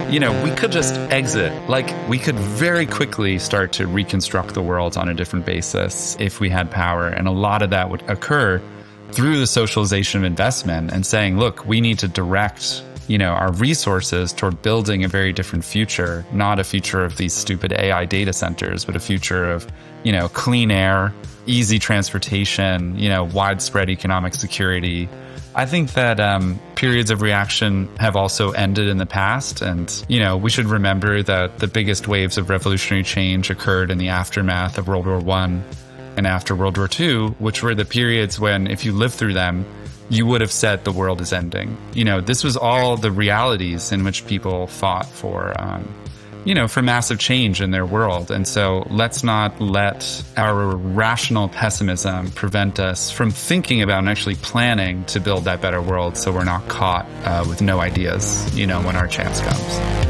we could just exit. Like, we could very quickly start to reconstruct the world on a different basis if we had power. And a lot of that would occur through the socialization of investment and saying, look, we need to direct our resources toward building a very different future, not a future of these stupid AI data centers, but a future of, clean air, easy transportation, widespread economic security. I think that periods of reaction have also ended in the past. And, we should remember that the biggest waves of revolutionary change occurred in the aftermath of World War I and after World War II, which were the periods when, if you lived through them, you would have said the world is ending. This was all the realities in which people fought for massive change in their world. And so let's not let our rational pessimism prevent us from thinking about and actually planning to build that better world so we're not caught with no ideas, when our chance comes.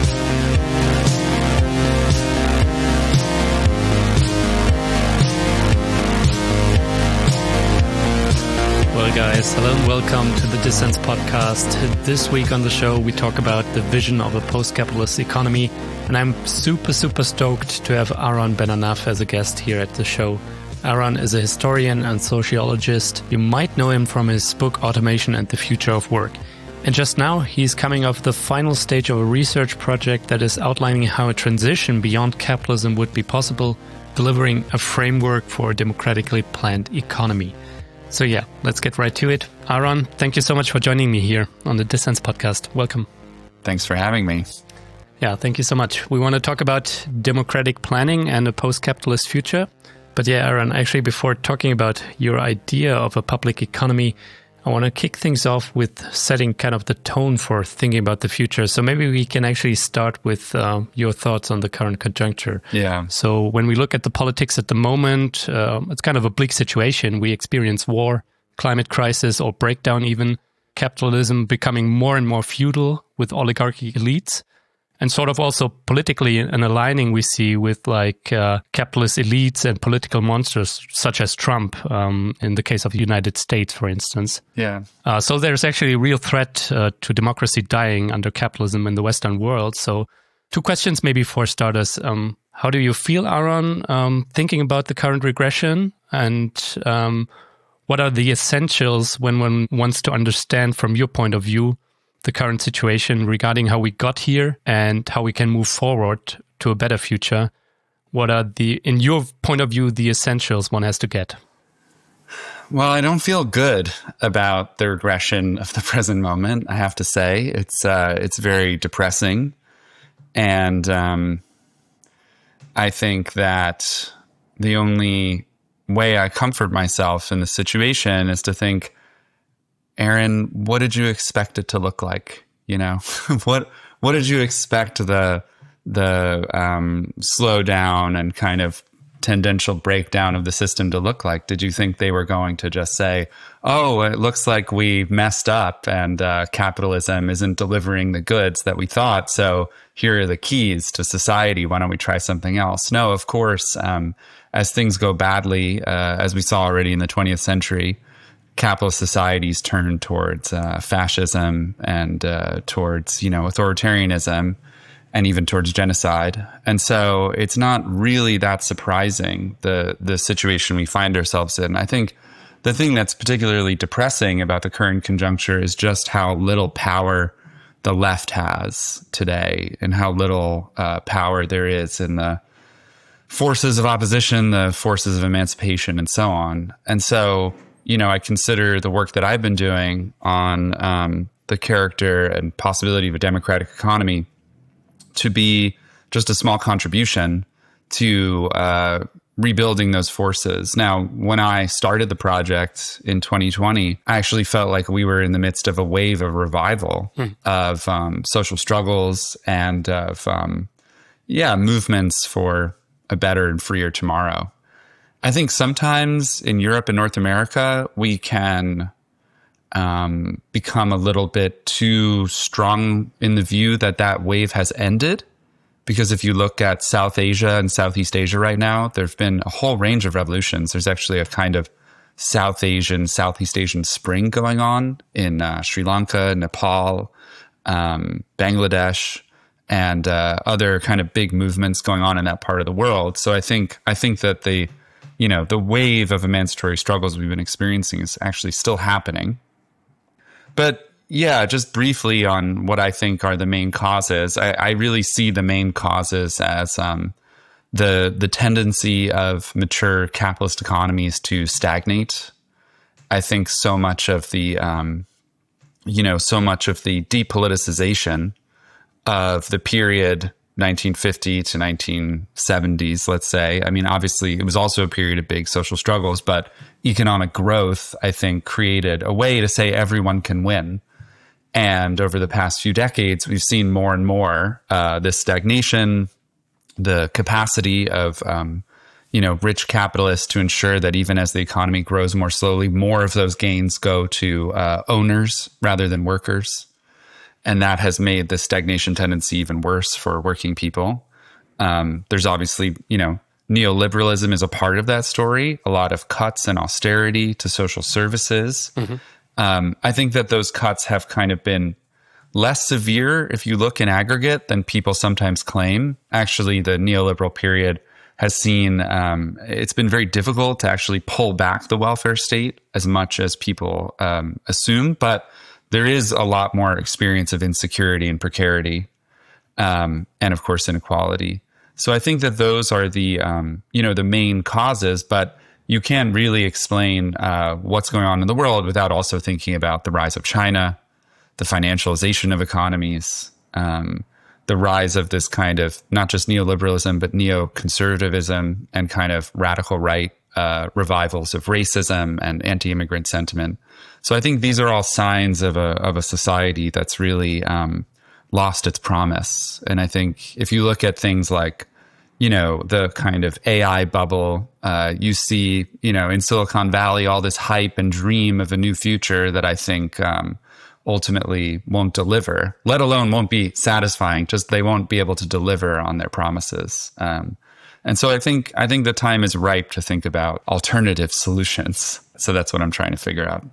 Well, guys, hello and welcome to the Dissens podcast. This week on the show, we talk about the vision of a post-capitalist economy, and I'm super stoked to have Aaron Ben-Anaf as a guest here at the show. Aaron is a historian and sociologist. You might know him from his book Automation and the Future of Work. And just now, he's coming off the final stage of a research project that is outlining how a transition beyond capitalism would be possible, delivering a framework for a democratically planned economy. So yeah, let's get right to it. Aaron, thank you so much for joining me here on the Dissens podcast. Welcome. Thanks for having me. Yeah, thank you so much. We want to talk about democratic planning and a post-capitalist future. But yeah, Aaron, actually, before talking about your idea of a public economy, I want to kick things off with setting kind of the tone for thinking about the future. So maybe we can actually start with your thoughts on the current conjuncture. Yeah. So when we look at the politics at the moment, it's kind of a bleak situation. We experience war, climate crisis, or breakdown even, capitalism becoming more and more feudal with oligarchic elites, and sort of also politically an aligning we see with capitalist elites and political monsters such as Trump, in the case of the United States, for instance. Yeah. So there's actually a real threat to democracy dying under capitalism in the Western world. So two questions maybe for starters. How do you feel, Aaron, thinking about the current regression? And what are the essentials when one wants to understand from your point of view the current situation regarding how we got here and how we can move forward to a better future? What are in your point of view, the essentials one has to get? Well, I don't feel good about the regression of the present moment, I have to say. It's very depressing. And I think that the only way I comfort myself in the situation is to think, Aaron, what did you expect it to look like? What did you expect the slowdown and kind of tendential breakdown of the system to look like? Did you think they were going to just say, oh, it looks like we messed up and capitalism isn't delivering the goods that we thought, so here are the keys to society, why don't we try something else? No, of course, as things go badly, as we saw already in the 20th century, capitalist societies turn towards fascism and towards, authoritarianism and even towards genocide. And so it's not really that surprising, the situation we find ourselves in. I think the thing that's particularly depressing about the current conjuncture is just how little power the left has today and how little power there is in the forces of opposition, the forces of emancipation, and so on. And so I consider the work that I've been doing on the character and possibility of a democratic economy to be just a small contribution to rebuilding those forces. Now, when I started the project in 2020, I actually felt like we were in the midst of a wave of revival of social struggles and of movements for a better and freer tomorrow. I think sometimes in Europe and North America, we can become a little bit too strong in the view that wave has ended. Because if you look at South Asia and Southeast Asia right now, there've been a whole range of revolutions. There's actually a kind of Southeast Asian spring going on in Sri Lanka, Nepal, Bangladesh, and other kind of big movements going on in that part of the world. So I think that the wave of emancipatory struggles we've been experiencing is actually still happening. But yeah, just briefly on what I think are the main causes. I really see the main causes as the tendency of mature capitalist economies to stagnate. I think so much of the depoliticization of the period 1950 to 1970s, let's say. I mean, obviously, it was also a period of big social struggles, but economic growth, I think, created a way to say everyone can win. And over the past few decades, we've seen more and more this stagnation, the capacity of rich capitalists to ensure that even as the economy grows more slowly, more of those gains go to owners rather than workers. And that has made the stagnation tendency even worse for working people. There's obviously, neoliberalism is a part of that story, a lot of cuts and austerity to social services. I think that those cuts have kind of been less severe if you look in aggregate than people sometimes claim. Actually, the neoliberal period has seen, it's been very difficult to actually pull back the welfare state as much as people assume, but there is a lot more experience of insecurity and precarity, and of course inequality. So I think that those are the main causes, but you can't really explain what's going on in the world without also thinking about the rise of China, the financialization of economies, the rise of this kind of not just neoliberalism, but neoconservatism and kind of radical right revivals of racism and anti-immigrant sentiment. So I think these are all signs of a society that's really lost its promise. And I think if you look at things like, the kind of AI bubble, you see, in Silicon Valley, all this hype and dream of a new future that I think ultimately won't deliver, let alone won't be satisfying. Just they won't be able to deliver on their promises. And so I think the time is ripe to think about alternative solutions. So that's what I'm trying to figure out.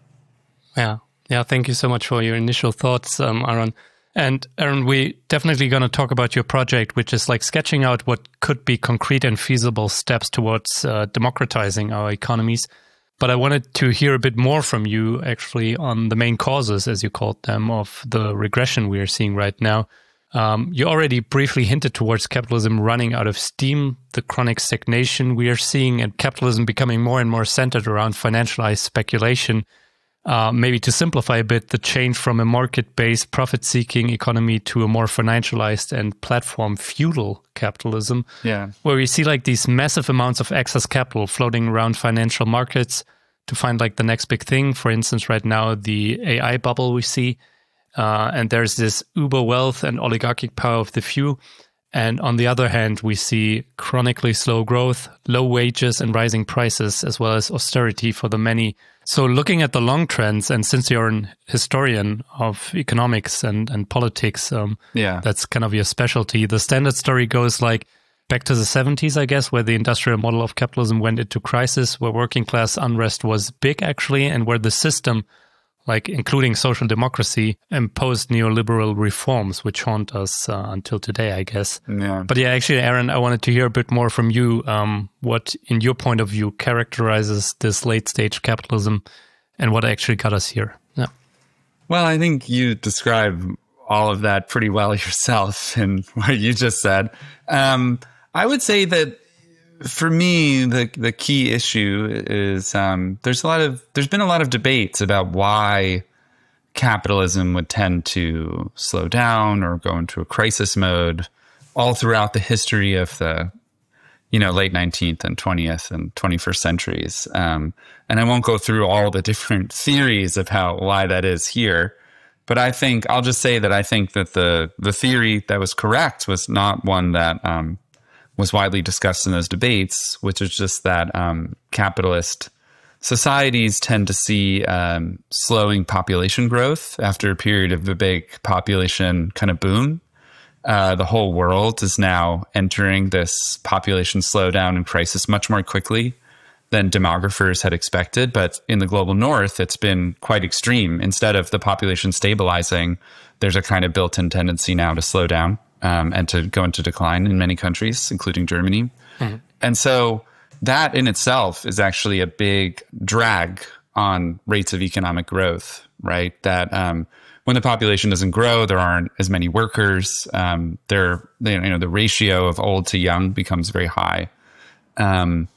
Yeah. Thank you so much for your initial thoughts, Aaron. And Aaron, we definitely going to talk about your project, which is like sketching out what could be concrete and feasible steps towards democratizing our economies. But I wanted to hear a bit more from you actually on the main causes, as you called them, of the regression we are seeing right now. You already briefly hinted towards capitalism running out of steam, the chronic stagnation we are seeing, and capitalism becoming more and more centered around financialized speculation. Maybe to simplify a bit, the change from a market-based profit-seeking economy to a more financialized and platform-feudal capitalism, where we see like these massive amounts of excess capital floating around financial markets to find like the next big thing. For instance, right now, the AI bubble we see, and there's this uber wealth and oligarchic power of the few. And on the other hand, we see chronically slow growth, low wages and rising prices, as well as austerity for the many. So looking at the long trends, and since you're an historian of economics and politics, that's kind of your specialty. The standard story goes like back to the 70s, I guess, where the industrial model of capitalism went into crisis, where working class unrest was big, actually, and where the system, like including social democracy, imposed neoliberal reforms, which haunt us until today, I guess. Yeah. But yeah, actually, Aaron, I wanted to hear a bit more from you. What, in your point of view, characterizes this late-stage capitalism and what actually got us here? Yeah. Well, I think you describe all of that pretty well yourself in what you just said. I would say that for me, the key issue is there's been a lot of debates about why capitalism would tend to slow down or go into a crisis mode all throughout the history of the late 19th and 20th and 21st centuries. And I won't go through all the different theories of why that is here. But I'll just say that I think that the theory that was correct was not one that was widely discussed in those debates, which is just that capitalist societies tend to see slowing population growth after a period of a big population kind of boom. The whole world is now entering this population slowdown and crisis much more quickly than demographers had expected. But in the global north, it's been quite extreme. Instead of the population stabilizing, there's a kind of built-in tendency now to slow down. and to go into decline in many countries, including Germany. Mm-hmm. And so that in itself is actually a big drag on rates of economic growth, right? That when the population doesn't grow, there aren't as many workers. The ratio of old to young becomes very high. That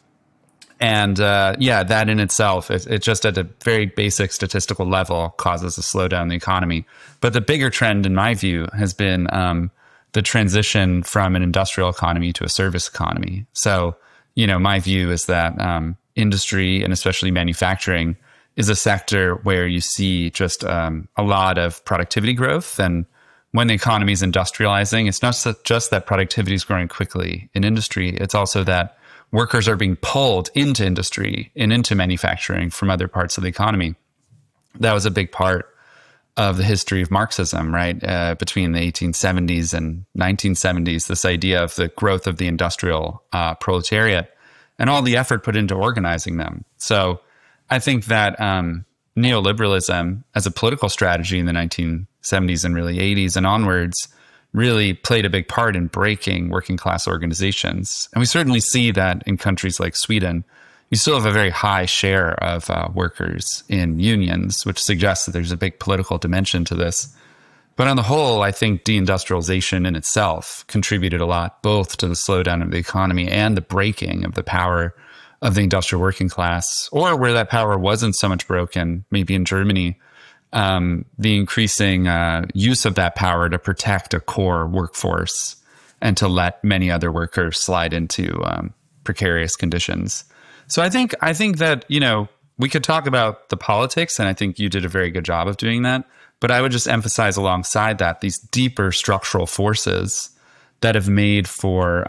in itself, it just at a very basic statistical level causes a slowdown in the economy. But the bigger trend, in my view, has been the transition from an industrial economy to a service economy. So, my view is that industry, and especially manufacturing, is a sector where you see just a lot of productivity growth. And when the economy is industrializing, it's not just that productivity is growing quickly in industry. It's also that workers are being pulled into industry and into manufacturing from other parts of the economy. That was a big part of the history of Marxism, right? Between the 1870s and 1970s, this idea of the growth of the industrial proletariat and all the effort put into organizing them. So I think that neoliberalism as a political strategy in the 1970s and really 80s and onwards really played a big part in breaking working class organizations. And we certainly see that in countries like Sweden. You still have a very high share of workers in unions, which suggests that there's a big political dimension to this. But on the whole, I think deindustrialization in itself contributed a lot, both to the slowdown of the economy and the breaking of the power of the industrial working class, or where that power wasn't so much broken, maybe in Germany, the increasing use of that power to protect a core workforce and to let many other workers slide into precarious conditions. So I think that, we could talk about the politics, and I think you did a very good job of doing that. But I would just emphasize alongside that these deeper structural forces that have made for,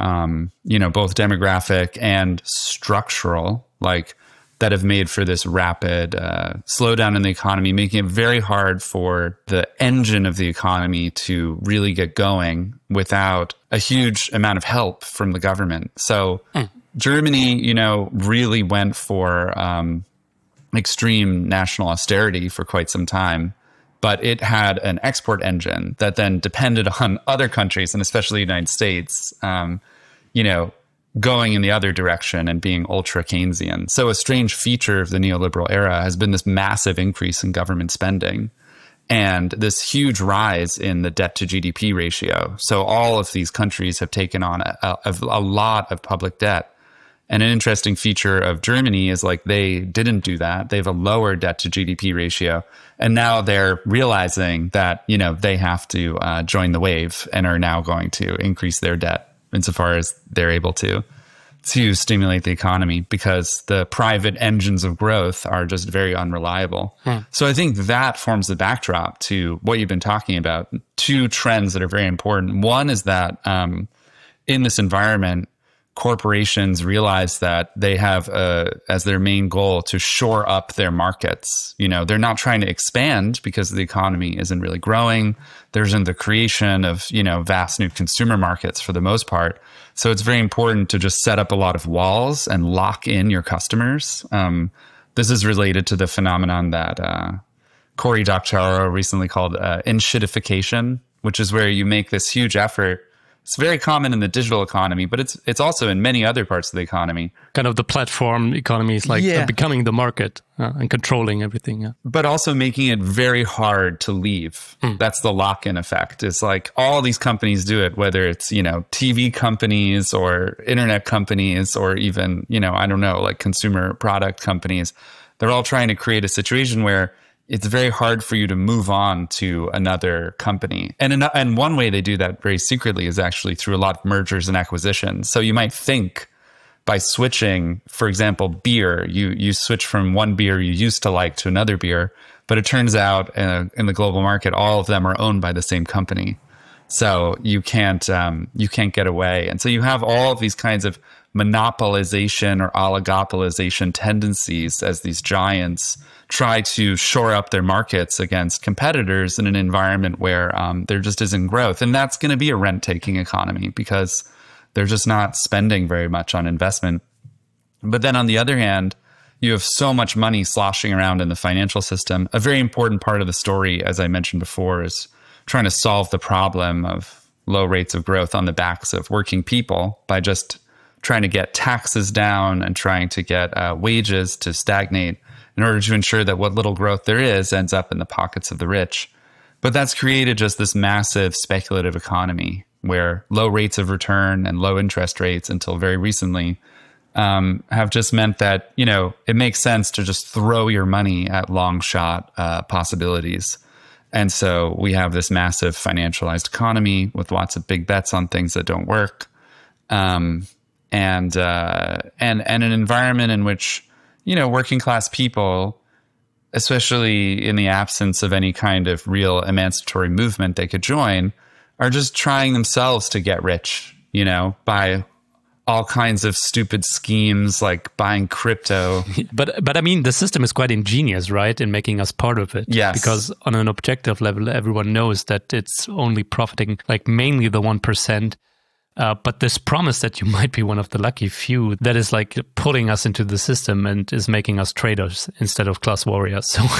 both demographic and structural, that have made for this rapid slowdown in the economy, making it very hard for the engine of the economy to really get going without a huge amount of help from the government. So Germany, really went for extreme national austerity for quite some time. But it had an export engine that then depended on other countries, and especially the United States, going in the other direction and being ultra Keynesian. So a strange feature of the neoliberal era has been this massive increase in government spending and this huge rise in the debt to GDP ratio. So all of these countries have taken on a lot of public debt. And an interesting feature of Germany is they didn't do that. They have a lower debt to GDP ratio. And now they're realizing that, they have to join the wave and are now going to increase their debt insofar as they're able to stimulate the economy, because the private engines of growth are just very unreliable. So I think that forms the backdrop to what you've been talking about. Two trends that are very important. One is that in this environment, corporations realize that they have as their main goal to shore up their markets. They're not trying to expand because the economy isn't really growing. There isn't the creation of, vast new consumer markets for the most part. So it's very important to just set up a lot of walls and lock in your customers. This is related to the phenomenon that Cory Doctorow recently called enshittification, which is where you make this huge effort. It's very common in the digital economy, but it's also in many other parts of the economy. Kind of the platform economy is becoming the market and controlling everything. Yeah. But also making it very hard to leave. That's the lock-in effect. It's all these companies do it, whether it's, TV companies or internet companies or even, consumer product companies. They're all trying to create a situation where it's very hard for you to move on to another company. And one way they do that very secretly is actually through a lot of mergers and acquisitions. So you might think by switching, for example, beer, you switch from one beer you used to like to another beer, but it turns out in the global market, all of them are owned by the same company. So you can't get away. And so you have all of these kinds of monopolization or oligopolization tendencies as these giants try to shore up their markets against competitors in an environment where there just isn't growth. And that's going to be a rent-taking economy because they're just not spending very much on investment. But then on the other hand, you have so much money sloshing around in the financial system. A very important part of the story, as I mentioned before, is trying to solve the problem of low rates of growth on the backs of working people by just trying to get taxes down and trying to get wages to stagnate in order to ensure that what little growth there is ends up in the pockets of the rich. But that's created just this massive speculative economy where low rates of return and low interest rates until very recently have just meant that, it makes sense to just throw your money at long shot possibilities. And so we have this massive financialized economy with lots of big bets on things that don't work. And an environment in which, working class people, especially in the absence of any kind of real emancipatory movement they could join, are just trying themselves to get rich, by all kinds of stupid schemes like buying crypto. But I mean, the system is quite ingenious, right, in making us part of it. Yes. Because on an objective level, everyone knows that it's only profiting like mainly the 1%. But this promise that you might be one of the lucky few, that is like pulling us into the system and is making us traders instead of class warriors. So,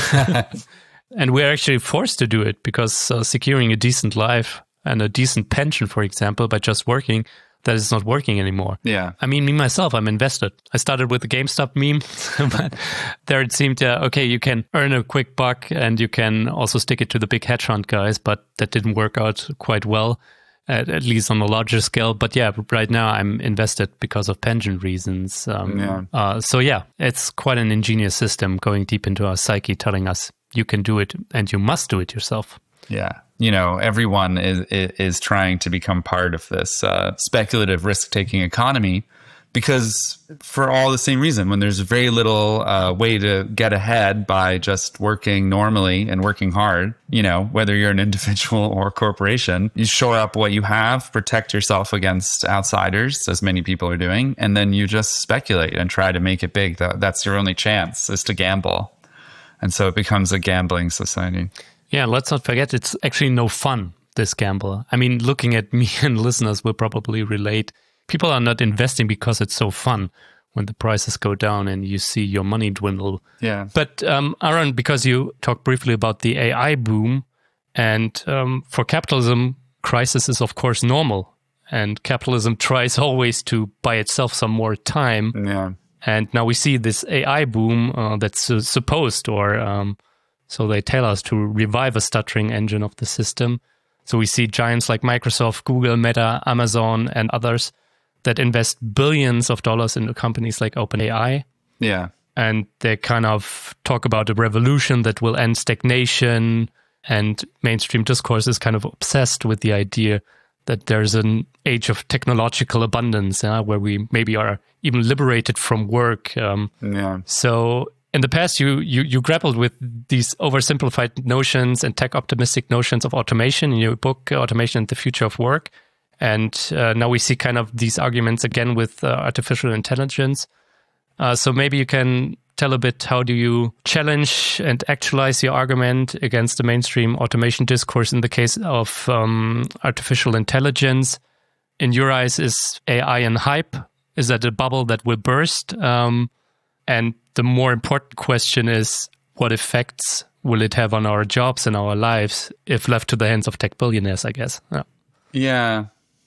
and we're actually forced to do it because securing a decent life and a decent pension, for example, by just working, that is not working anymore. Yeah. I mean, me, myself, I'm invested. I started with the GameStop meme, but there it seemed, okay, you can earn a quick buck and you can also stick it to the big hedge fund guys, but that didn't work out quite well. At least on a larger scale. But yeah, right now I'm invested because of pension reasons. So yeah, it's quite an ingenious system going deep into our psyche, telling us you can do it and you must do it yourself. Yeah. Everyone is trying to become part of this speculative risk-taking economy because for all the same reason, when there's very little way to get ahead by just working normally and working hard, whether you're an individual or a corporation, you shore up what you have, protect yourself against outsiders, as many people are doing, and then you just speculate and try to make it big. That's your only chance, is to gamble. And so it becomes a gambling society. Yeah, let's not forget, it's actually no fun, this gamble. I mean, looking at me and listeners will probably relate. People are not investing because it's so fun when the prices go down and you see your money dwindle. Yeah. But Aaron, because you talked briefly about the AI boom, and for capitalism, crisis is of course normal. And capitalism tries always to buy itself some more time. Yeah. And now we see this AI boom that's supposed, or so they tell us, to revive a stuttering engine of the system. So we see giants like Microsoft, Google, Meta, Amazon, and others that invest billions of dollars into companies like OpenAI. Yeah. And they kind of talk about a revolution that will end stagnation. And mainstream discourse is kind of obsessed with the idea that there's an age of technological abundance, where we maybe are even liberated from work. So in the past, you grappled with these oversimplified notions and tech-optimistic notions of automation in your book, Automation and the Future of Work. And now we see kind of these arguments again with artificial intelligence. So maybe you can tell a bit, how do you challenge and actualize your argument against the mainstream automation discourse in the case of artificial intelligence? In your eyes, is AI an hype? Is that a bubble that will burst? And the more important question is, what effects will it have on our jobs and our lives if left to the hands of tech billionaires, I guess? Yeah.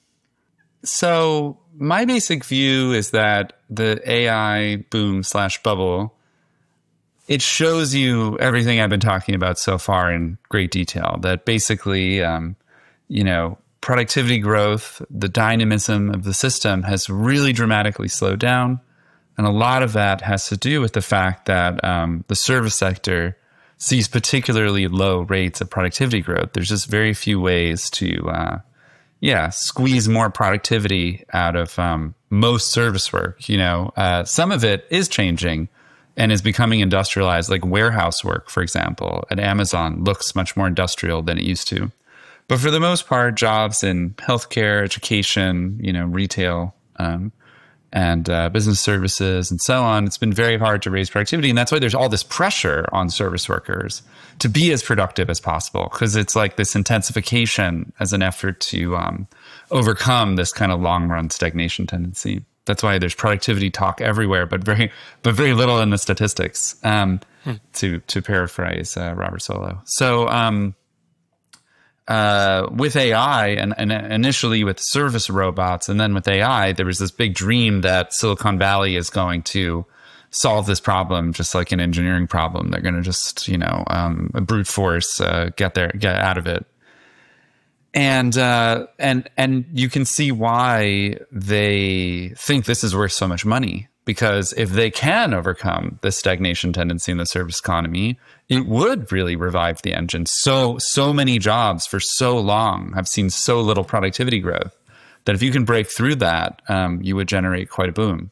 So my basic view is that the AI boom / bubble, it shows you everything I've been talking about so far in great detail. That basically, productivity growth, the dynamism of the system has really dramatically slowed down. And a lot of that has to do with the fact that the service sector sees particularly low rates of productivity growth. There's just very few ways to squeeze more productivity out of most service work. Some of it is changing and is becoming industrialized, like warehouse work, for example, at Amazon looks much more industrial than it used to. But for the most part, jobs in healthcare, education, retail, and business services and so on, it's been very hard to raise productivity. And that's why there's all this pressure on service workers to be as productive as possible, because it's like this intensification as an effort to overcome this kind of long-run stagnation tendency. That's why there's productivity talk everywhere, but very little in the statistics, to paraphrase Robert Solow. So with AI and initially with service robots, and then with AI, there was this big dream that Silicon Valley is going to solve this problem, just like an engineering problem. They're going to just, brute force, get out of it. And you can see why they think this is worth so much money, because if they can overcome the stagnation tendency in the service economy, it would really revive the engine. So many jobs for so long have seen so little productivity growth that if you can break through that, you would generate quite a boom.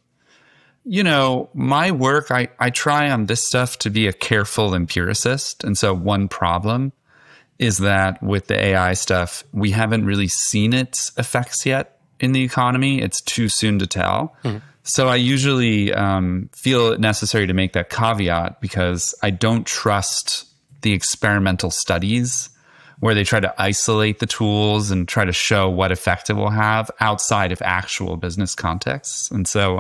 My work, I try on this stuff to be a careful empiricist. And so one problem is that with the AI stuff, we haven't really seen its effects yet in the economy. It's too soon to tell. So I usually feel it necessary to make that caveat, because I don't trust the experimental studies where they try to isolate the tools and try to show what effect it will have outside of actual business contexts. And so,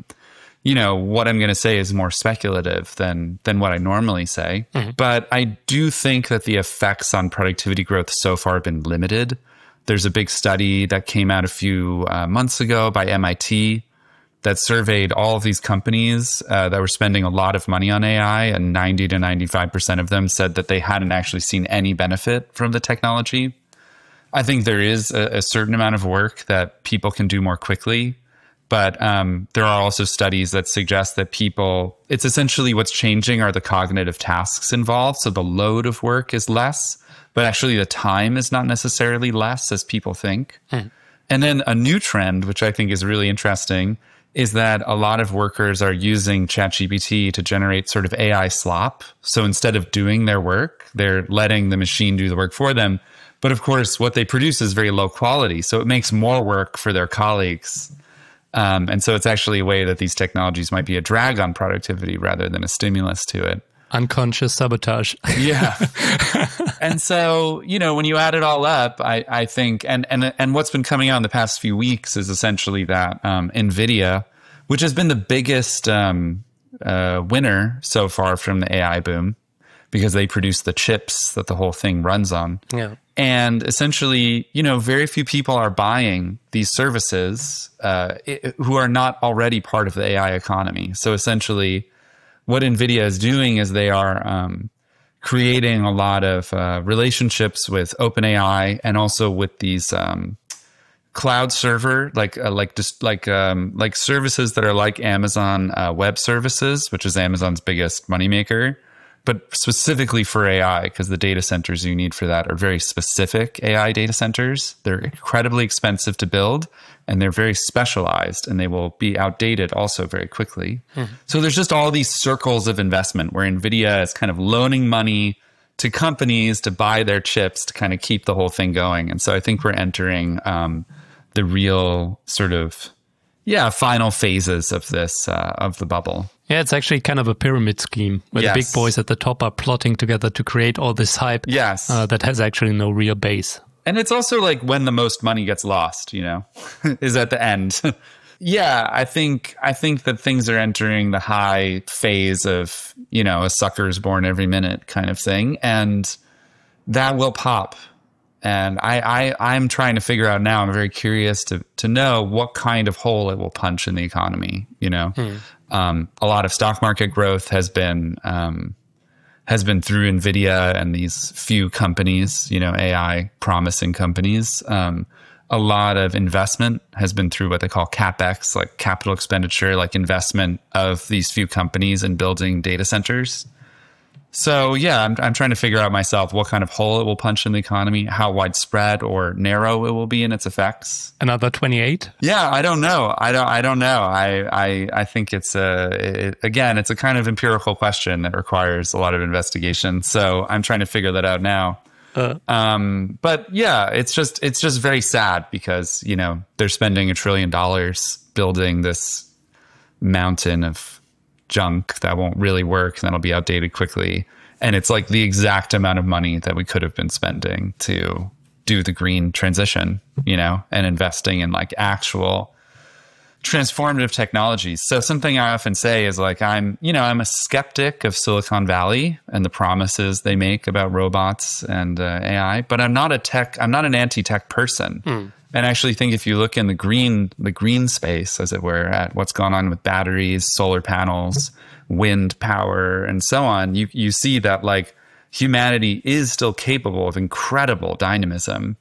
what I'm going to say is more speculative than what I normally say. But I do think that the effects on productivity growth so far have been limited. There's a big study that came out a few months ago by MIT that surveyed all of these companies that were spending a lot of money on AI, and 90 to 95% of them said that they hadn't actually seen any benefit from the technology. I think there is a certain amount of work that people can do more quickly. But there are also studies that suggest that it's essentially what's changing are the cognitive tasks involved. So the load of work is less, but actually the time is not necessarily less as people think. And then a new trend, which I think is really interesting, is that a lot of workers are using ChatGPT to generate sort of AI slop. So instead of doing their work, they're letting the machine do the work for them. But of course, what they produce is very low quality. So it makes more work for their colleagues. And so it's actually a way that these technologies might be a drag on productivity rather than a stimulus to it. Unconscious sabotage. Yeah. And so, when you add it all up, I think, and what's been coming out in the past few weeks is essentially that NVIDIA, which has been the biggest winner so far from the AI boom, because they produce the chips that the whole thing runs on. Yeah. And essentially, very few people are buying these services who are not already part of the AI economy. So essentially, what NVIDIA is doing is they are creating a lot of relationships with OpenAI and also with these cloud server, like services that are like Amazon Web Services, which is Amazon's biggest moneymaker, but specifically for AI, because the data centers you need for that are very specific AI data centers. They're incredibly expensive to build, and they're very specialized, and they will be outdated also very quickly. So there's just all these circles of investment where NVIDIA is kind of loaning money to companies to buy their chips to kind of keep the whole thing going. And so I think we're entering the real sort of, final phases of this, of the bubble. Yeah, it's actually kind of a pyramid scheme where the big boys at the top are plotting together to create all this hype that has actually no real base. And it's also like when the most money gets lost, is at the end. I think that things are entering the high phase of, a sucker is born every minute kind of thing. And that will pop. And I'm trying to figure out now, I'm very curious to know what kind of hole it will punch in the economy, A lot of stock market growth has been through NVIDIA and these few companies, AI promising companies. A lot of investment has been through what they call CapEx, like capital expenditure, like investment of these few companies in building data centers. So I'm trying to figure out myself what kind of hole it will punch in the economy, how widespread or narrow it will be in its effects. Another 28? Yeah, I don't know. I don't know. I think it's it's a kind of empirical question that requires a lot of investigation. So I'm trying to figure that out now. But it's just very sad because, they're spending $1 trillion building this mountain of junk that won't really work and that'll be outdated quickly. And it's like the exact amount of money that we could have been spending to do the green transition, and investing in like actual transformative technologies. So something I often say is like, I'm a skeptic of Silicon Valley and the promises they make about robots and AI, but I'm not an anti-tech person. And I actually think if you look in the green space, as it were, at what's gone on with batteries, solar panels, wind power, and so on, you see that like humanity is still capable of incredible dynamism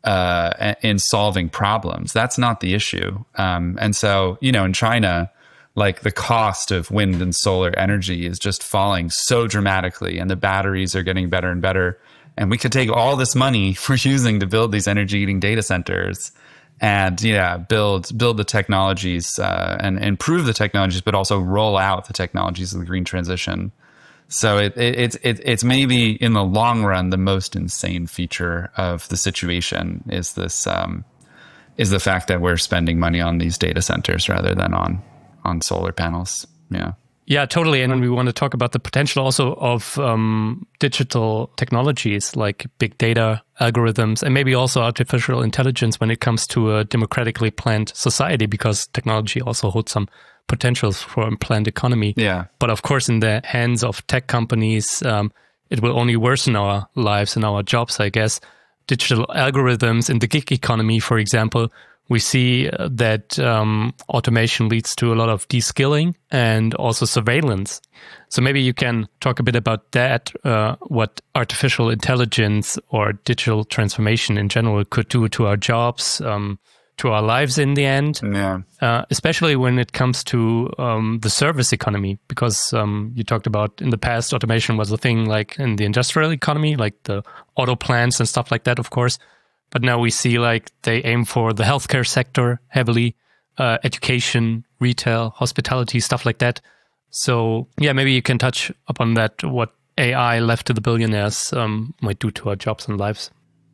in solving problems. That's not the issue. And so, in China, like the cost of wind and solar energy is just falling so dramatically, and the batteries are getting better and better. And we could take all this money we're using to build these energy-eating data centers and build the technologies and improve the technologies, but also roll out the technologies of the green transition. So it's maybe in the long run the most insane feature of the situation is this is the fact that we're spending money on these data centers rather than on solar panels. Yeah, totally. And we want to talk about the potential also of digital technologies like big data, algorithms, and maybe also artificial intelligence when it comes to a democratically planned society, because technology also holds some potentials for a planned economy. Yeah. But of course, in the hands of tech companies, it will only worsen our lives and our jobs, I guess. Digital algorithms in the gig economy, for example, we see that automation leads to a lot of de-skilling and also surveillance. So maybe you can talk a bit about that, what artificial intelligence or digital transformation in general could do to our jobs, to our lives in the end, especially when it comes to the service economy, because you talked about in the past, automation was a thing like in the industrial economy, like the auto plants and stuff like that, of course. But now we see like they aim for the healthcare sector heavily, education, retail, hospitality, stuff like that. So yeah, maybe you can touch upon that, what AI left to the billionaires might do to our jobs and lives.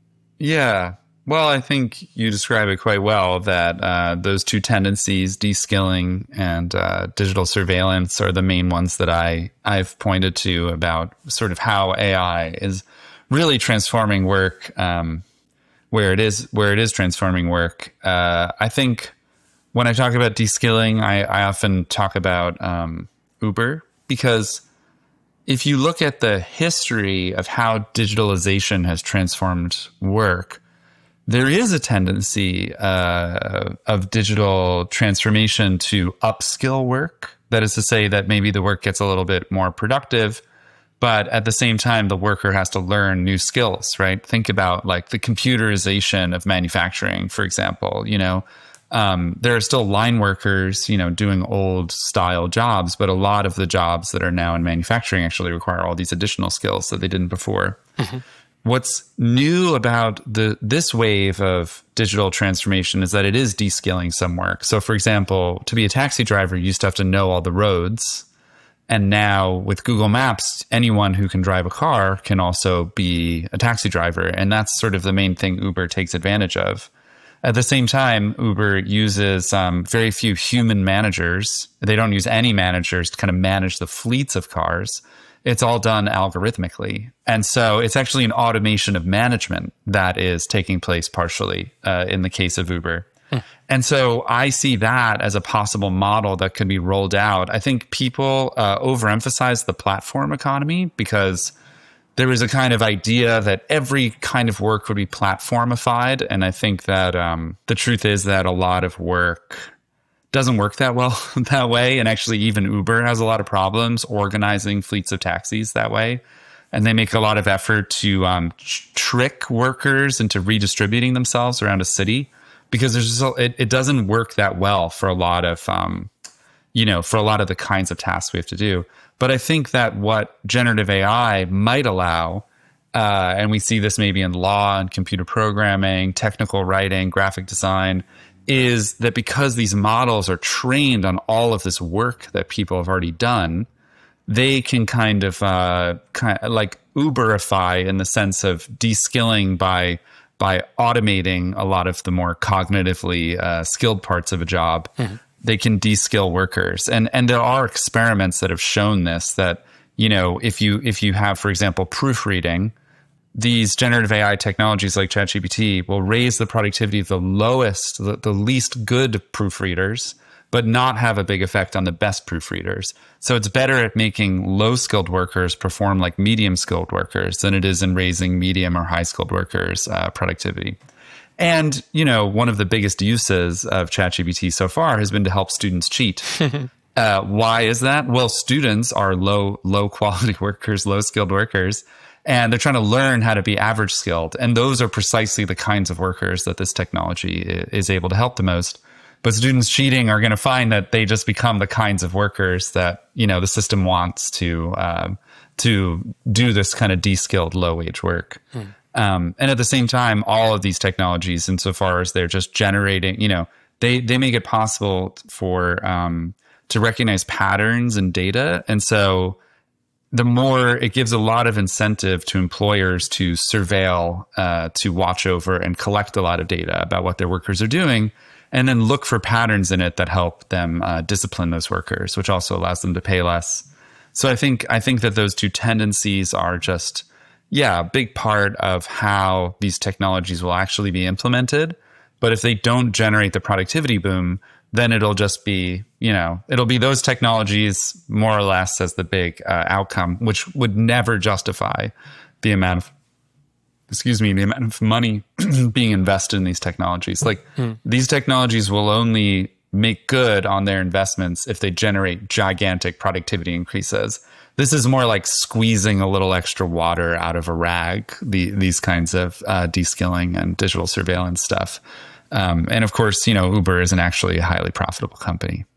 Yeah. Well, I think you describe it quite well, that those two tendencies, de-skilling and digital surveillance, are the main ones that I've pointed to about sort of how AI is really transforming work, where it is transforming work. I think when I talk about de-skilling, I often talk about Uber, because if you look at the history of how digitalization has transformed work, there is a tendency of digital transformation to upskill work. That is to say that maybe the work gets a little bit more productive, but at the same time, the worker has to learn new skills, right? Think about like the computerization of manufacturing, for example. There are still line workers, doing old style jobs, but a lot of the jobs that are now in manufacturing actually require all these additional skills that they didn't before. Mm-hmm. What's new about this wave of digital transformation is that it is de-skilling some work. So, for example, to be a taxi driver, you used to have to know all the roads. And now with Google Maps, anyone who can drive a car can also be a taxi driver. And that's sort of the main thing Uber takes advantage of. At the same time, Uber uses very few human managers. They don't use any managers to kind of manage the fleets of cars. It's all done algorithmically. And so it's actually an automation of management that is taking place partially in the case of Uber. And so I see that as a possible model that could be rolled out. I think people overemphasize the platform economy because there was a kind of idea that every kind of work would be platformified. And I think that the truth is that a lot of work doesn't work that well that way. And actually, even Uber has a lot of problems organizing fleets of taxis that way. And they make a lot of effort to trick workers into redistributing themselves around a city, because it doesn't work that well for a lot of the kinds of tasks we have to do. But I think that what generative AI might allow, and we see this maybe in law and computer programming, technical writing, graphic design, is that because these models are trained on all of this work that people have already done, they can kind of like Uberify in the sense of de-skilling by automating a lot of the more cognitively skilled parts of a job. Mm-hmm. They can de-skill workers. And there are experiments that have shown this, that, if you have, for example, proofreading, these generative AI technologies like ChatGPT will raise the productivity of the least good proofreaders but not have a big effect on the best proofreaders. So it's better at making low-skilled workers perform like medium-skilled workers than it is in raising medium or high-skilled workers' productivity. And, one of the biggest uses of ChatGPT so far has been to help students cheat. Why is that? Well, students are low-quality workers, low-skilled workers, and they're trying to learn how to be average skilled. And those are precisely the kinds of workers that this technology is able to help the most. But students cheating are going to find that they just become the kinds of workers that, the system wants to do this kind of de-skilled low wage work. And at the same time, all of these technologies, insofar as they're just generating, they make it possible for to recognize patterns in data. And so the more it gives a lot of incentive to employers to surveil, to watch over and collect a lot of data about what their workers are doing, and then look for patterns in it that help them discipline those workers, which also allows them to pay less. So I think that those two tendencies are just, a big part of how these technologies will actually be implemented. But if they don't generate the productivity boom, then it'll just be, it'll be those technologies more or less as the big outcome, which would never justify the amount of money being invested in these technologies. These technologies will only make good on their investments if they generate gigantic productivity increases. This is more like squeezing a little extra water out of a rag, these kinds of de-skilling and digital surveillance stuff. And of course, Uber isn't actually a highly profitable company.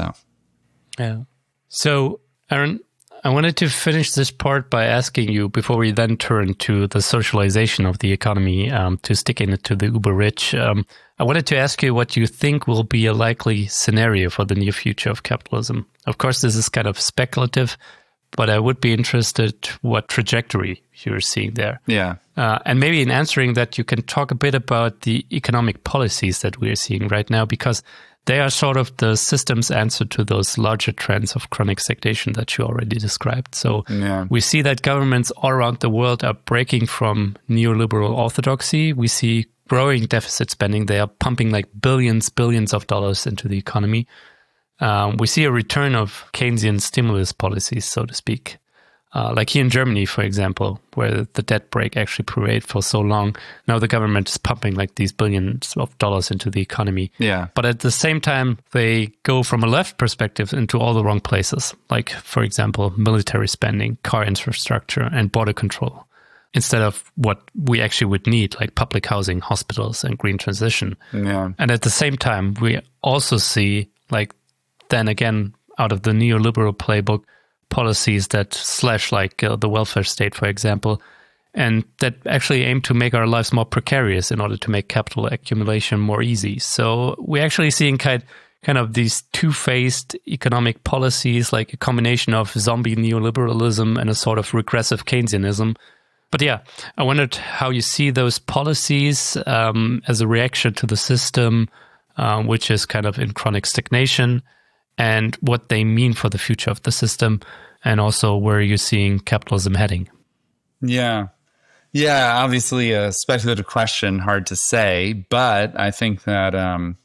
So, Aaron, I wanted to finish this part by asking you, before we then turn to the socialization of the economy, to stick in it to the uber rich. I wanted to ask you what you think will be a likely scenario for the near future of capitalism. Of course, this is kind of speculative, but I would be interested what trajectory you're seeing there. Yeah. And maybe in answering that, you can talk a bit about the economic policies that we're seeing right now, because they are sort of the system's answer to those larger trends of chronic stagnation that you already described. So we see that governments all around the world are breaking from neoliberal orthodoxy. We see growing deficit spending. They are pumping like billions of dollars into the economy. We see a return of Keynesian stimulus policies, so to speak. Like here in Germany, for example, where the debt brake actually prevailed for so long. Now the government is pumping like these billions of dollars into the economy. Yeah. But at the same time, they go from a left perspective into all the wrong places. Like, for example, military spending, car infrastructure, and border control, instead of what we actually would need, like public housing, hospitals, and green transition. Yeah. And at the same time, we also see, like, then again, out of the neoliberal playbook, policies that slash like the welfare state, for example, and that actually aim to make our lives more precarious in order to make capital accumulation more easy. So we're actually seeing kind of these two-faced economic policies, like a combination of zombie neoliberalism and a sort of regressive Keynesianism. But yeah, I wondered how you see those policies as a reaction to the system, which is kind of in chronic stagnation, and what they mean for the future of the system, and also where you're seeing capitalism heading. Yeah. Yeah, obviously a speculative question, hard to say, but I think that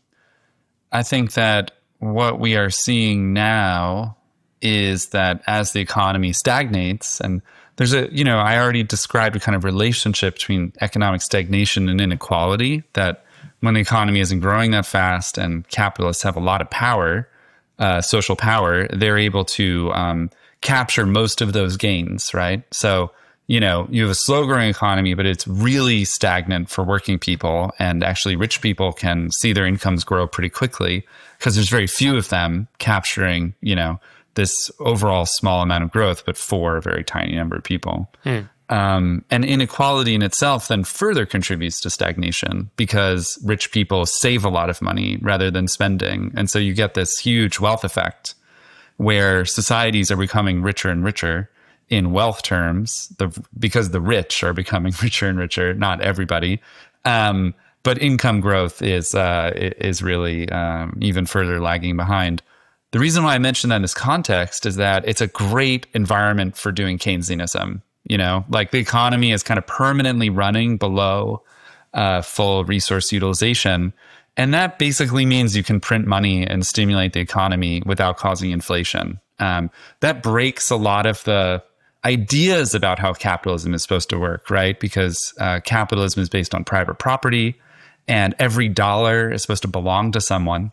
what we are seeing now is that as the economy stagnates, and there's I already described a kind of relationship between economic stagnation and inequality, that when the economy isn't growing that fast and capitalists have a lot of power, social power, they're able to capture most of those gains, right? So, you have a slow growing economy, but it's really stagnant for working people. And actually rich people can see their incomes grow pretty quickly because there's very few of them capturing, this overall small amount of growth, but for a very tiny number of people. And inequality in itself then further contributes to stagnation because rich people save a lot of money rather than spending. And so you get this huge wealth effect where societies are becoming richer and richer in wealth terms, because the rich are becoming richer and richer, not everybody. But income growth is really even further lagging behind. The reason why I mention that in this context is that it's a great environment for doing Keynesianism. Like the economy is kind of permanently running below full resource utilization. And that basically means you can print money and stimulate the economy without causing inflation. That breaks a lot of the ideas about how capitalism is supposed to work, right? Because capitalism is based on private property, and every dollar is supposed to belong to someone.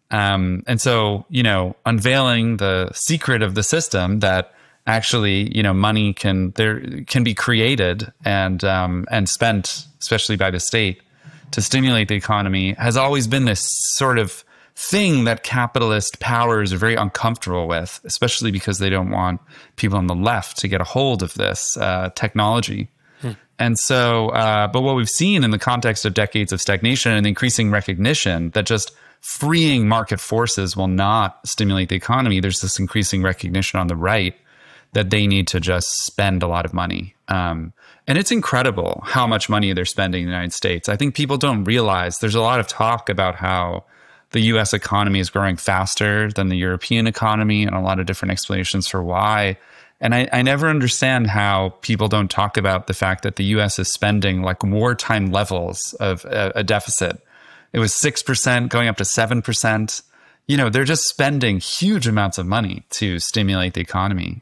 And so, unveiling the secret of the system that actually, money can be created and spent, especially by the state, to stimulate the economy, has always been this sort of thing that capitalist powers are very uncomfortable with, especially because they don't want people on the left to get a hold of this technology. And so, but what we've seen in the context of decades of stagnation and increasing recognition that just freeing market forces will not stimulate the economy, there's this increasing recognition on the right that they need to just spend a lot of money. And it's incredible how much money they're spending in the United States. I think people don't realize there's a lot of talk about how the US economy is growing faster than the European economy, and a lot of different explanations for why. And I never understand how people don't talk about the fact that the US is spending like wartime levels of a deficit. It was 6% going up to 7%. They're just spending huge amounts of money to stimulate the economy.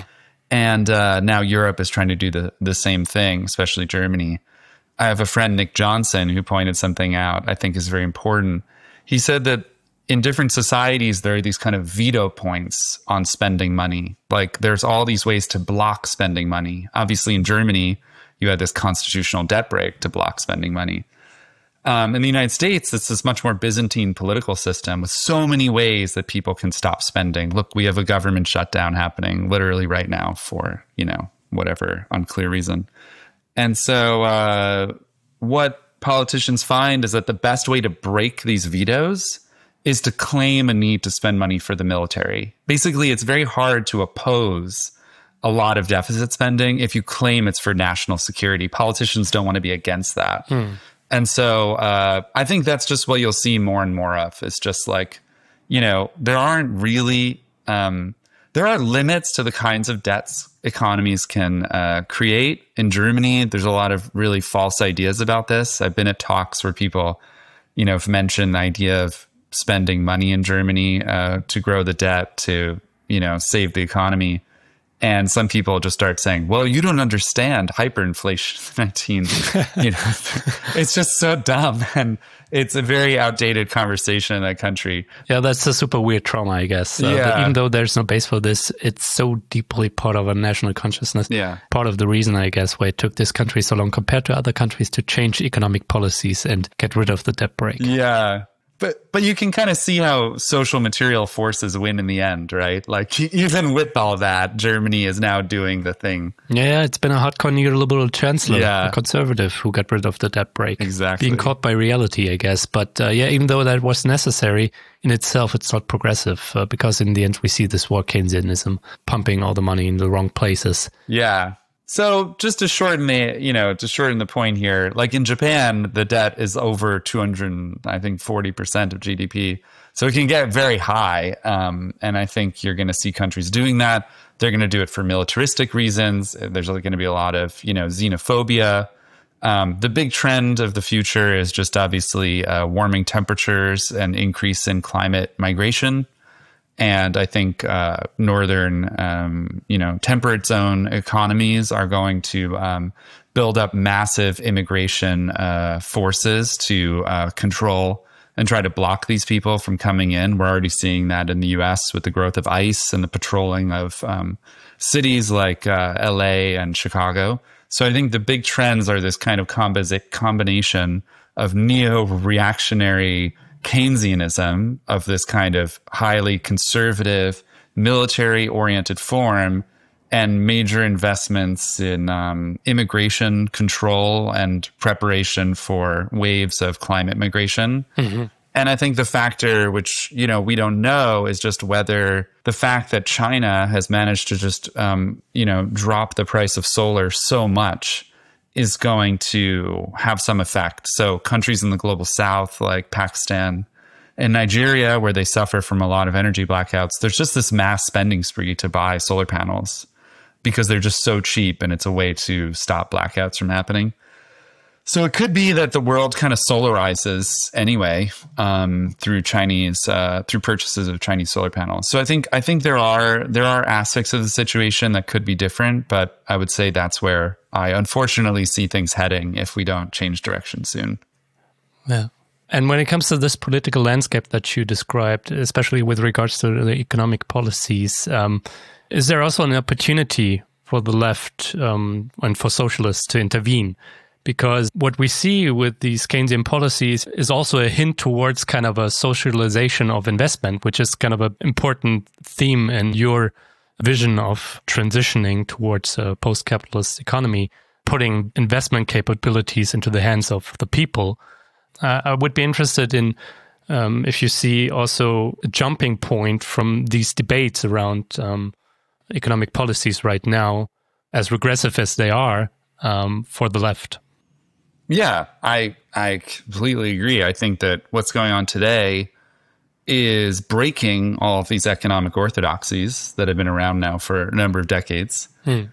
And now Europe is trying to do the same thing, especially Germany. I have a friend, Nick Johnson, who pointed something out I think is very important. He said that in different societies, there are these kind of veto points on spending money. Like there's all these ways to block spending money. Obviously, in Germany, you had this constitutional debt break to block spending money. In the United States, it's this much more Byzantine political system with so many ways that people can stop spending. Look, we have a government shutdown happening literally right now for, whatever unclear reason. And so what politicians find is that the best way to break these vetoes is to claim a need to spend money for the military. Basically, it's very hard to oppose a lot of deficit spending if you claim it's for national security. Politicians don't want to be against that. And so I think that's just what you'll see more and more of. It's just like, there aren't really, there are limits to the kinds of debts economies can create. In Germany, there's a lot of really false ideas about this. I've been at talks where people, have mentioned the idea of spending money in Germany to grow the debt to, save the economy. And some people just start saying, well, you don't understand hyperinflation 19. It's just so dumb. And it's a very outdated conversation in that country. Yeah, that's a super weird trauma, I guess. But even though there's no base for this, it's so deeply part of our national consciousness. Yeah. Part of the reason, I guess, why it took this country so long compared to other countries to change economic policies and get rid of the debt break. Yeah. But you can kind of see how social material forces win in the end, right? Like even with all that, Germany is now doing the thing. Yeah, it's been a hardcore neoliberal chancellor, a conservative who got rid of the debt break. Exactly. Being caught by reality, I guess. But even though that was necessary, in itself, it's not progressive because in the end, we see this war Keynesianism pumping all the money in the wrong places. Yeah. So just to shorten the point here, like in Japan, the debt is over 240% of GDP. So it can get very high. And I think you're going to see countries doing that. They're going to do it for militaristic reasons. There's going to be a lot of, xenophobia. The big trend of the future is just obviously warming temperatures and increase in climate migration. And I think northern, temperate zone economies are going to build up massive immigration forces to control and try to block these people from coming in. We're already seeing that in the U.S. with the growth of ICE and the patrolling of cities like L.A. and Chicago. So I think the big trends are this kind of combination of neo-reactionary Keynesianism of this kind of highly conservative, military-oriented form and major investments in immigration control and preparation for waves of climate migration. Mm-hmm. And I think the factor which, we don't know is just whether the fact that China has managed to just, drop the price of solar so much is going to have some effect. So countries in the global south like Pakistan and Nigeria, where they suffer from a lot of energy blackouts, there's just this mass spending spree to buy solar panels because they're just so cheap and it's a way to stop blackouts from happening. So it could be that the world kind of solarizes anyway through through purchases of Chinese solar panels. So I think there are aspects of the situation that could be different, but I would say that's where I unfortunately see things heading if we don't change direction soon. Yeah. And when it comes to this political landscape that you described, especially with regards to the economic policies, is there also an opportunity for the left and for socialists to intervene? Because what we see with these Keynesian policies is also a hint towards kind of a socialization of investment, which is kind of an important theme in your vision of transitioning towards a post-capitalist economy, putting investment capabilities into the hands of the people. I would be interested in if you see also a jumping point from these debates around economic policies right now, as regressive as they are, for the left. Yeah, I completely agree. I think that what's going on today is breaking all of these economic orthodoxies that have been around now for a number of decades.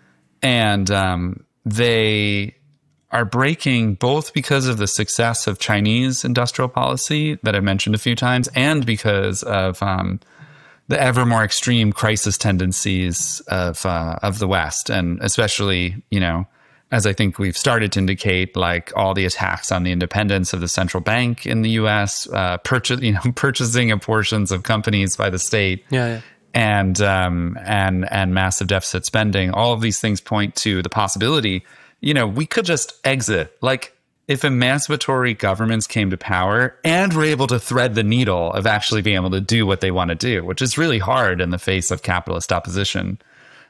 And they are breaking both because of the success of Chinese industrial policy that I've mentioned a few times, and because of the ever more extreme crisis tendencies of the West, and especially, as I think we've started to indicate, like all the attacks on the independence of the central bank in the U.S., purchasing of portions of companies by the state, and massive deficit spending. All of these things point to the possibility, we could just exit. Like, if emancipatory governments came to power and were able to thread the needle of actually being able to do what they want to do, which is really hard in the face of capitalist opposition,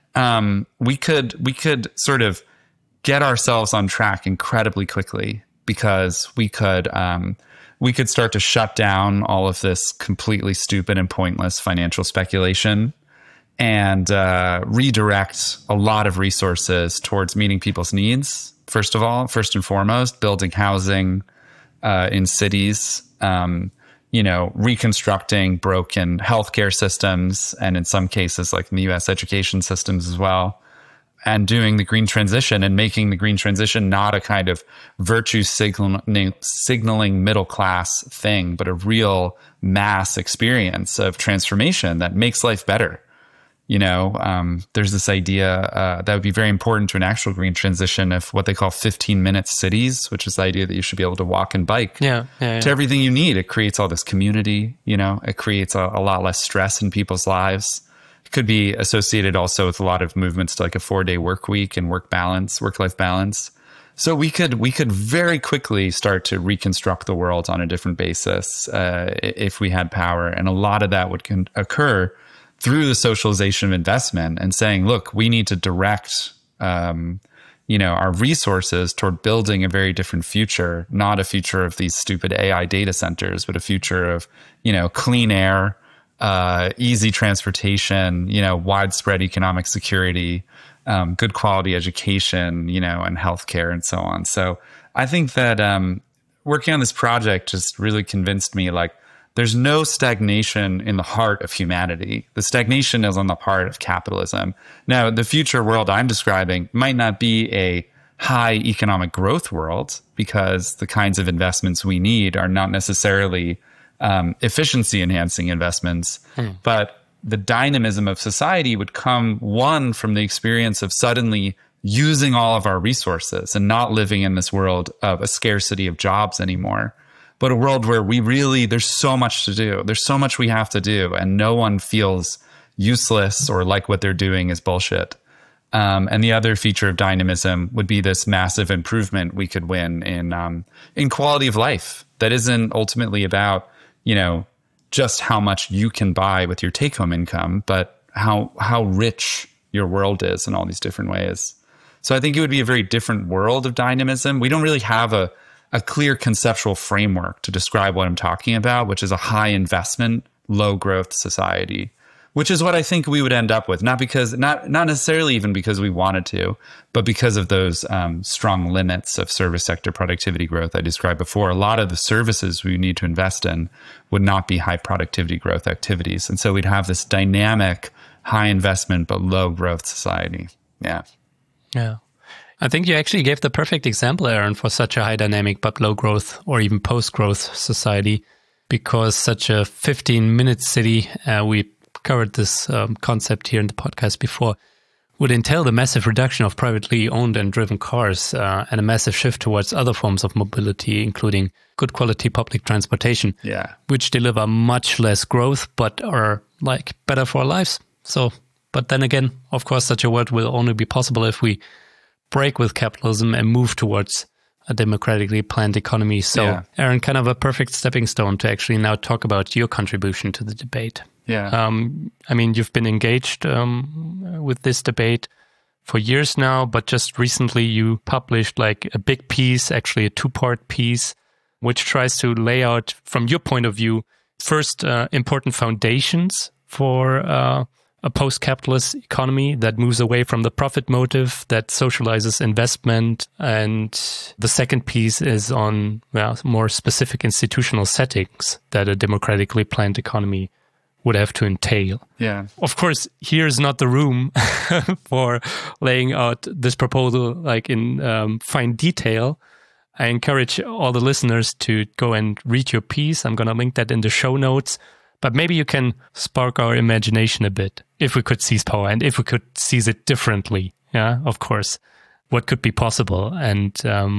we could sort of get ourselves on track incredibly quickly, because we could start to shut down all of this completely stupid and pointless financial speculation, and redirect a lot of resources towards meeting people's needs. First and foremost, building housing in cities, reconstructing broken healthcare systems, and in some cases, like in the U.S., education systems as well, and doing the green transition and making the green transition not a kind of virtue signaling middle class thing, but a real mass experience of transformation that makes life better. There's this idea that would be very important to an actual green transition of what they call 15-minute cities, which is the idea that you should be able to walk and bike to everything you need. It creates all this community, it creates a lot less stress in people's lives. It could be associated also with a lot of movements to like a 4-day work week and work-life balance. So we could very quickly start to reconstruct the world on a different basis if we had power. And a lot of that would occur through the socialization of investment, and saying, look, we need to direct, our resources toward building a very different future, not a future of these stupid AI data centers, but a future of, clean air, easy transportation, widespread economic security, good quality education, and healthcare and so on. So I think that working on this project just really convinced me, like, there's no stagnation in the heart of humanity. The stagnation is on the part of capitalism. Now, the future world I'm describing might not be a high economic growth world, because the kinds of investments we need are not necessarily efficiency enhancing investments, but the dynamism of society would come, one, from the experience of suddenly using all of our resources and not living in this world of a scarcity of jobs anymore, but a world where there's so much to do. There's so much we have to do, and no one feels useless or like what they're doing is bullshit. And the other feature of dynamism would be this massive improvement we could win in quality of life that isn't ultimately about, just how much you can buy with your take-home income, but how rich your world is in all these different ways. So I think it would be a very different world of dynamism. We don't really have a clear conceptual framework to describe what I'm talking about, which is a high investment, low growth society, which is what I think we would end up with. Not necessarily even because we wanted to, but because of those strong limits of service sector productivity growth I described before. A lot of the services we need to invest in would not be high productivity growth activities. And so we'd have this dynamic, high investment, but low growth society. Yeah. Yeah. I think you actually gave the perfect example, Aaron, for such a high dynamic but low growth or even post-growth society, because such a 15-minute city, we covered this concept here in the podcast before, would entail the massive reduction of privately owned and driven cars and a massive shift towards other forms of mobility, including good quality public transportation, which deliver much less growth but are like better for our lives. So, but then again, of course, such a world will only be possible if we break with capitalism and move towards a democratically planned economy. So, Aaron, kind of a perfect stepping stone to actually now talk about your contribution to the debate. Yeah. I mean, you've been engaged with this debate for years now, but just recently you published like a big piece, actually a 2-part piece, which tries to lay out, from your point of view, first important foundations for a post-capitalist economy that moves away from the profit motive, that socializes investment. And the second piece is on more specific institutional settings that a democratically planned economy would have to entail. Yeah. Of course, here's not the room for laying out this proposal like in fine detail. I encourage all the listeners to go and read your piece. I'm going to link that in the show notes. But maybe you can spark our imagination a bit, if we could seize power and if we could seize it differently. Yeah, of course. What could be possible and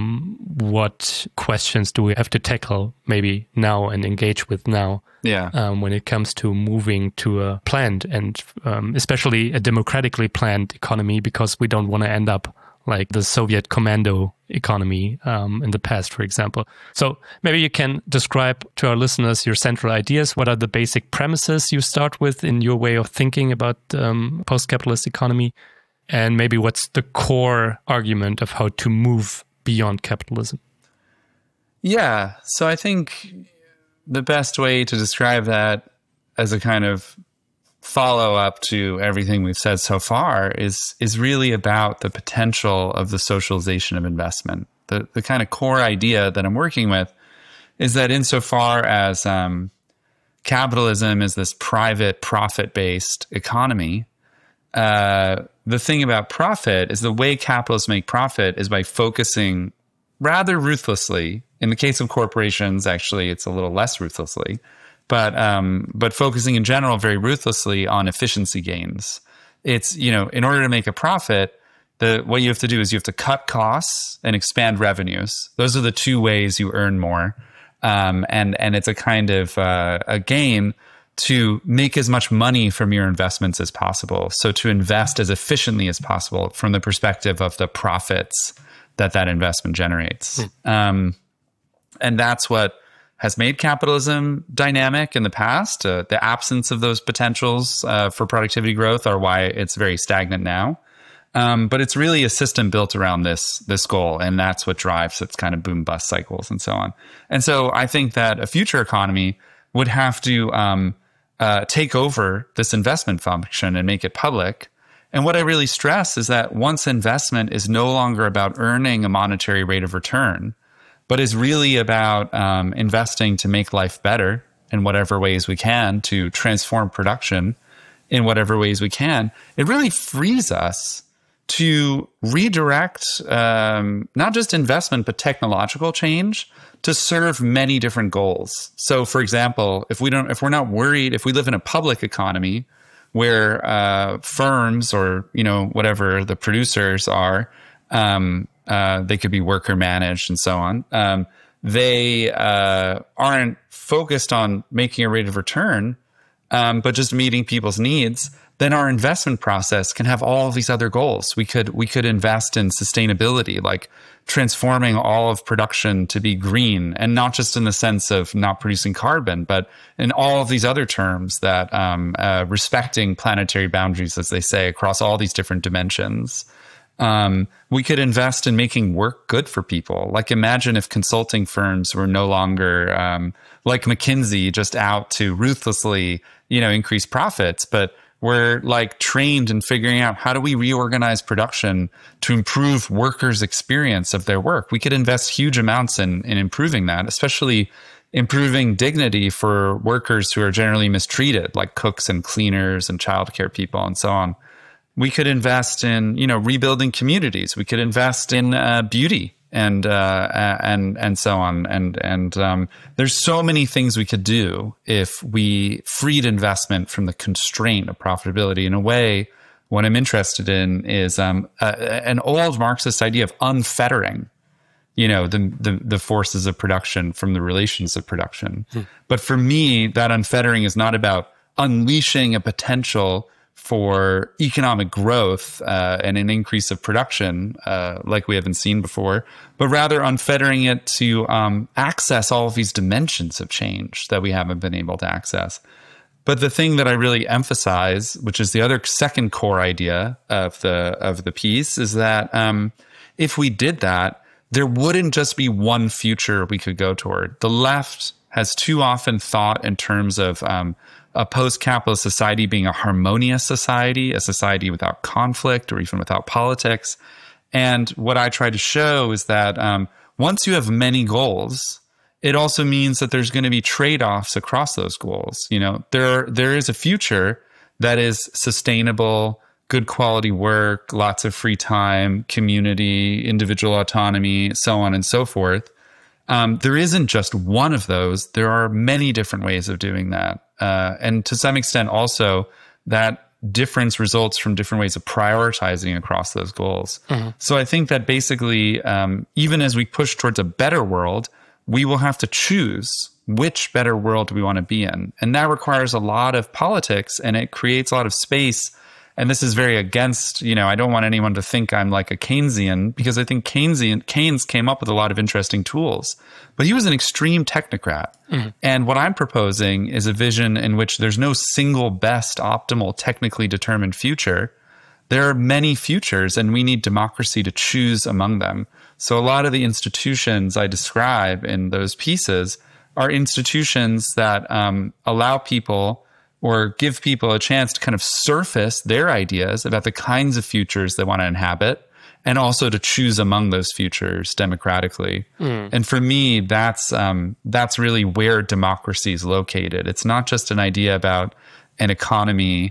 what questions do we have to tackle maybe now and engage with now when it comes to moving to a planned and especially a democratically planned economy, because we don't want to end up like the Soviet commando economy in the past, for example. So maybe you can describe to our listeners your central ideas. What are the basic premises you start with in your way of thinking about post-capitalist economy? And maybe what's the core argument of how to move beyond capitalism? Yeah. So I think the best way to describe that as a kind of follow-up to everything we've said so far is really about the potential of the socialization of investment. The kind of core idea that I'm working with is that insofar as capitalism is this private, profit-based economy, the thing about profit is the way capitalists make profit is by focusing rather ruthlessly. In the case of corporations, actually, it's a little less ruthlessly, but focusing in general very ruthlessly on efficiency gains. It's, in order to make a profit, what you have to do is you have to cut costs and expand revenues. Those are the two ways you earn more. And it's a kind of a game to make as much money from your investments as possible. So to invest as efficiently as possible from the perspective of the profits that investment generates. And that's what has made capitalism dynamic in the past. The absence of those potentials for productivity growth are why it's very stagnant now. But it's really a system built around this goal, and that's what drives its kind of boom-bust cycles and so on. And so I think that a future economy would have to take over this investment function and make it public. And what I really stress is that once investment is no longer about earning a monetary rate of return, but is really about investing to make life better in whatever ways we can, to transform production in whatever ways we can, it really frees us to redirect not just investment, but technological change to serve many different goals. So, for example, if we're not worried, if we live in a public economy where firms or whatever the producers are, they could be worker managed and so on. They aren't focused on making a rate of return, but just meeting people's needs. Then our investment process can have all of these other goals. We could invest in sustainability, like transforming all of production to be green, and not just in the sense of not producing carbon, but in all of these other terms that respecting planetary boundaries, as they say, across all these different dimensions. We could invest in making work good for people. Like, imagine if consulting firms were no longer like McKinsey, just out to ruthlessly, increase profits, but we're like trained in figuring out how do we reorganize production to improve workers' experience of their work. We could invest huge amounts in improving that, especially improving dignity for workers who are generally mistreated, like cooks and cleaners and childcare people and so on. We could invest in, rebuilding communities. We could invest in beauty and so on. And there's so many things we could do if we freed investment from the constraint of profitability. In a way, what I'm interested in is an old Marxist idea of unfettering, the forces of production from the relations of production. But for me, that unfettering is not about unleashing a potential for economic growth and an increase of production like we haven't seen before, but rather unfettering it to access all of these dimensions of change that we haven't been able to access. But the thing that I really emphasize, which is the other second core idea of the piece, is that if we did that, there wouldn't just be one future we could go toward. The left has too often thought in terms of a post-capitalist society being a harmonious society, a society without conflict or even without politics. And what I try to show is that once you have many goals, it also means that there's going to be trade-offs across those goals. There is a future that is sustainable, good quality work, lots of free time, community, individual autonomy, so on and so forth. There isn't just one of those. There are many different ways of doing that. And to some extent also that difference results from different ways of prioritizing across those goals. So I think that basically, even as we push towards a better world, we will have to choose which better world we want to be in. And that requires a lot of politics, and it creates a lot of space. And this is very against, I don't want anyone to think I'm like a Keynesian, because I think Keynes came up with a lot of interesting tools, but he was an extreme technocrat. And what I'm proposing is a vision in which there's no single best optimal technically determined future. There are many futures, and we need democracy to choose among them. So a lot of the institutions I describe in those pieces are institutions that allow people or give people a chance to kind of surface their ideas about the kinds of futures they want to inhabit, and also to choose among those futures democratically. And for me, that's really where democracy is located. It's not just an idea about an economy,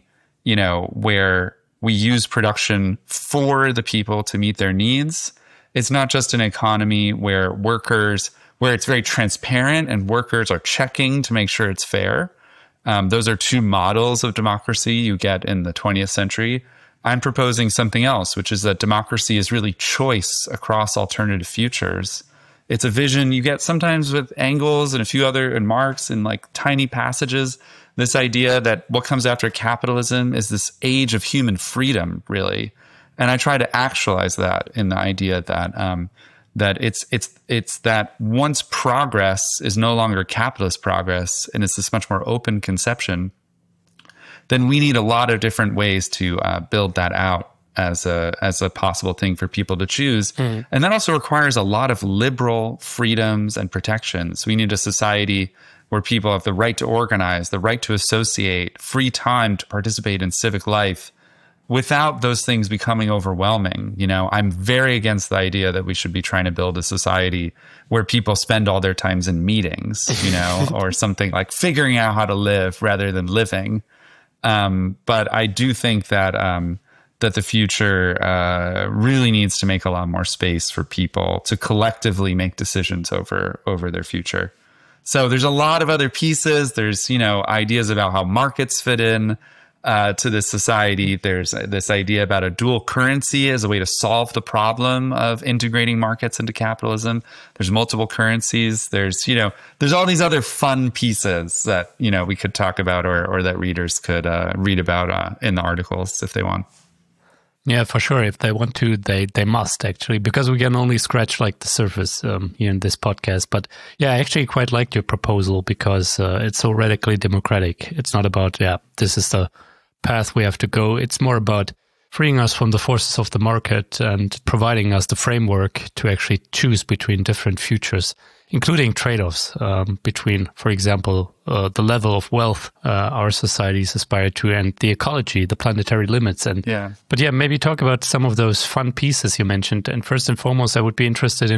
where we use production for the people to meet their needs. It's not just an economy where it's very transparent and workers are checking to make sure it's fair. Those are two models of democracy you get in the 20th century. I'm proposing something else, which is that democracy is really choice across alternative futures. It's a vision you get sometimes with Engels and a few other, and Marx, in like tiny passages, this idea that what comes after capitalism is this age of human freedom, really. And I try to actualize that in the idea that that it's that once progress is no longer capitalist progress, and it's this much more open conception, then we need a lot of different ways to build that out as a possible thing for people to choose. And that also requires a lot of liberal freedoms and protections. We need a society where people have the right to organize, the right to associate, free time to participate in civic life, without those things becoming overwhelming. I'm very against the idea that we should be trying to build a society where people spend all their times in meetings, or something like figuring out how to live rather than living. But I do think that that the future really needs to make a lot more space for people to collectively make decisions over their future. So there's a lot of other pieces. There's, ideas about how markets fit in to this society. There's this idea about a dual currency as a way to solve the problem of integrating markets into capitalism. There's multiple currencies. There's all these other fun pieces that, we could talk about or that readers could read about in the articles if they want. Yeah, for sure. If they want to, they must actually, because we can only scratch like the surface here in this podcast. But yeah, I actually quite liked your proposal because it's so radically democratic. It's not about, this is the path we have to go. It's more about freeing us from the forces of the market and providing us the framework to actually choose between different futures, including trade-offs between, for example, the level of wealth our societies aspire to, and the ecology, the planetary limits. But maybe talk about some of those fun pieces you mentioned. And first and foremost, I would be interested in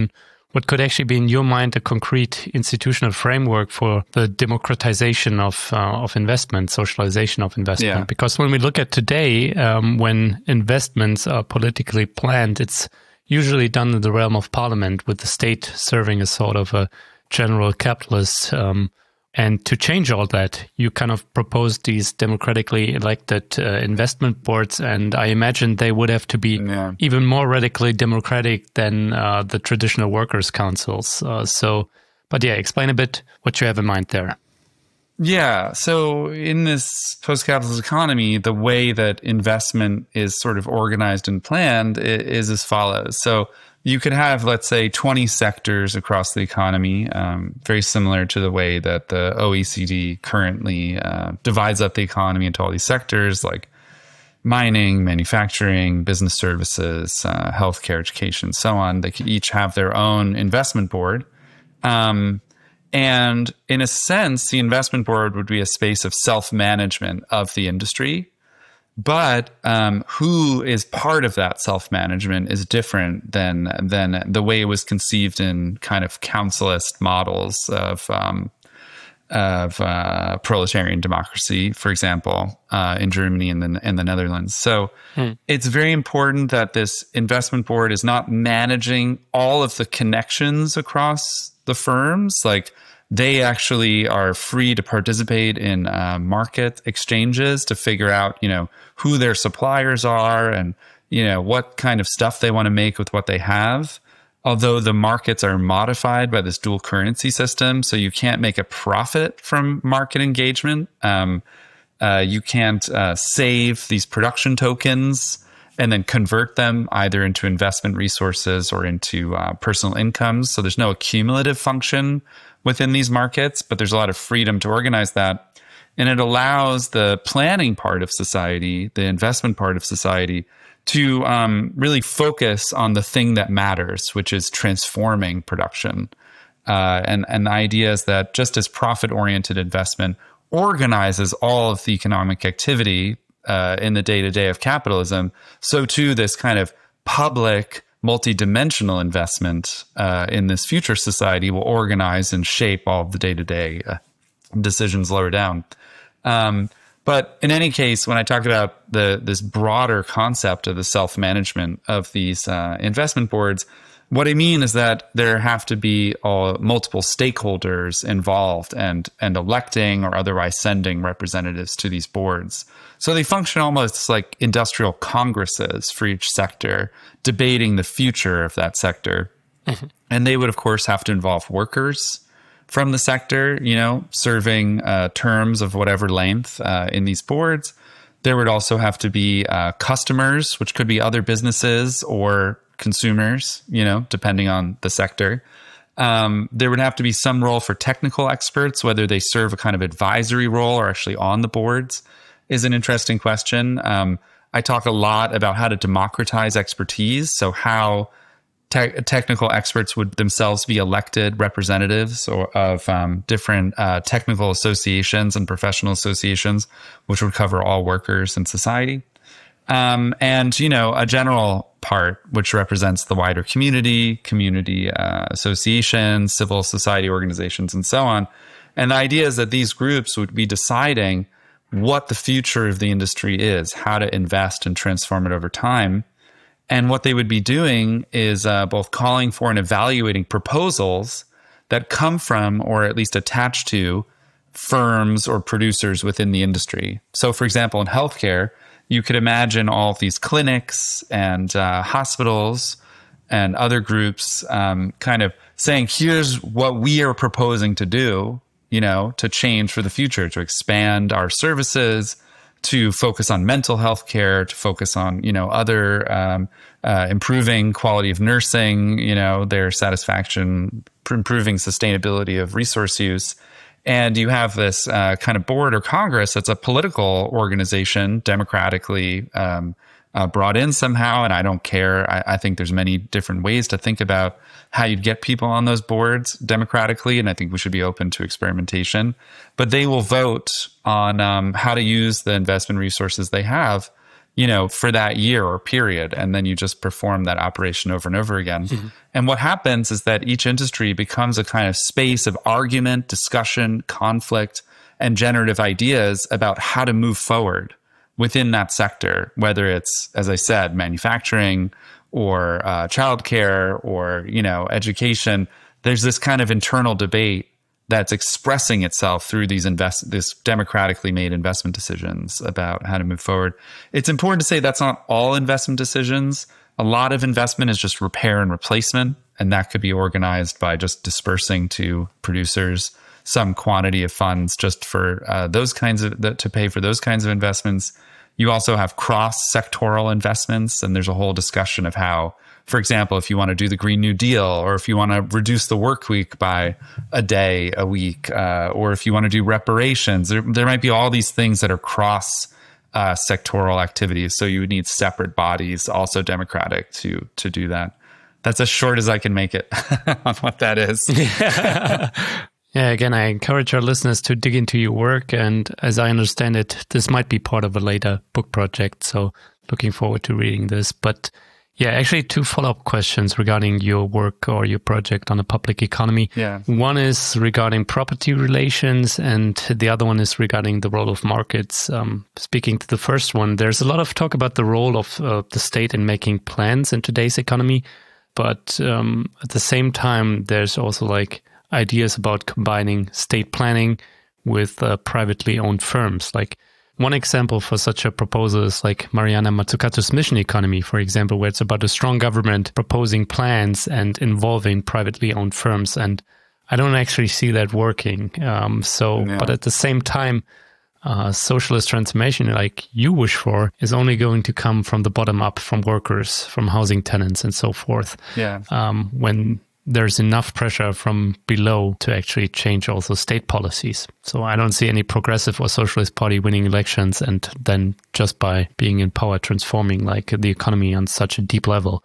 what could actually be, in your mind, a concrete institutional framework for the democratization of investment, socialization of investment? Yeah. Because when we look at today, when investments are politically planned, it's usually done in the realm of parliament, with the state serving as sort of a general capitalist. And to change all that, you kind of propose these democratically elected investment boards, and I imagine they would have to be even more radically democratic than the traditional workers' councils. But explain a bit what you have in mind there. Yeah. So in this post-capitalist economy, the way that investment is sort of organized and planned is as follows. So you could have, let's say, 20 sectors across the economy, very similar to the way that the OECD currently divides up the economy into all these sectors like mining, manufacturing, business services, healthcare, education, so on. They could each have their own investment board. And in a sense, the investment board would be a space of self-management of the industry. But who is part of that self-management is different than the way it was conceived in kind of councilist models of proletarian democracy, for example, in Germany and the Netherlands. So it's very important that this investment board is not managing all of the connections across the firms. Like, they actually are free to participate in market exchanges to figure out, who their suppliers are and, what kind of stuff they want to make with what they have. Although the markets are modified by this dual currency system, so you can't make a profit from market engagement. You can't save these production tokens and then convert them either into investment resources or into personal incomes. So there's no accumulative function within these markets, but there's a lot of freedom to organize that. And it allows the planning part of society, the investment part of society, to really focus on the thing that matters, which is transforming production. And the idea is that just as profit-oriented investment organizes all of the economic activity in the day-to-day of capitalism, so too this kind of public multidimensional investment in this future society will organize and shape all of the day-to-day decisions lower down. But in any case, when I talked about this broader concept of the self-management of these investment boards, what I mean is that there have to be multiple stakeholders involved and electing or otherwise sending representatives to these boards. So they function almost like industrial congresses for each sector, debating the future of that sector. Mm-hmm. And they would, of course, have to involve workers from the sector, serving terms of whatever length in these boards. There would also have to be customers, which could be other businesses or consumers, depending on the sector. There would have to be some role for technical experts, whether they serve a kind of advisory role or actually on the boards is an interesting question. I talk a lot about how to democratize expertise. So how technical experts would themselves be elected representatives of different technical associations and professional associations, which would cover all workers in society. And, a general part, which represents the wider community associations, civil society organizations, and so on. And the idea is that these groups would be deciding what the future of the industry is, how to invest and transform it over time. And what they would be doing is both calling for and evaluating proposals that come from, or at least attached to, firms or producers within the industry. So, for example, in healthcare, you could imagine all of these clinics and hospitals and other groups kind of saying, here's what we are proposing to do, to change for the future, to expand our services, to focus on mental health care, to focus on, other improving quality of nursing, their satisfaction, improving sustainability of resource use. And you have this kind of board or Congress that's a political organization, democratically brought in somehow. And I don't care. I think there's many different ways to think about how you'd get people on those boards democratically. And I think we should be open to experimentation. But they will vote on how to use the investment resources they have for that year or period. And then you just perform that operation over and over again. Mm-hmm. And what happens is that each industry becomes a kind of space of argument, discussion, conflict, and generative ideas about how to move forward within that sector, whether it's, as I said, manufacturing or childcare or, education. There's this kind of internal debate that's expressing itself through this democratically made investment decisions about how to move forward. It's important to say that's not all investment decisions. A lot of investment is just repair and replacement, and that could be organized by just dispersing to producers some quantity of funds just for to pay for those kinds of investments. You also have cross-sectoral investments, and there's a whole discussion of how, for example, if you want to do the Green New Deal, or if you want to reduce the work week by a day a week, or if you want to do reparations, there might be all these things that are cross-sectoral activities. So you would need separate bodies, also democratic, to do that. That's as short as I can make it on what that is. Yeah, again, I encourage our listeners to dig into your work. And as I understand it, this might be part of a later book project. So looking forward to reading this. But yeah, actually 2 follow-up questions regarding your work or your project on the public economy. Yeah. One is regarding property relations, and the other one is regarding the role of markets. Speaking to the first one, there's a lot of talk about the role of the state in making plans in today's economy. But at the same time, there's also ideas about combining state planning with privately owned firms. One example for such a proposal is Mariana Mazzucato's Mission Economy, for example, where it's about a strong government proposing plans and involving privately owned firms. And I don't actually see that working. But at the same time, socialist transformation like you wish for is only going to come from the bottom up, from workers, from housing tenants and so forth. Yeah. When there's enough pressure from below to actually change also state policies. So I don't see any progressive or socialist party winning elections and then just by being in power transforming the economy on such a deep level.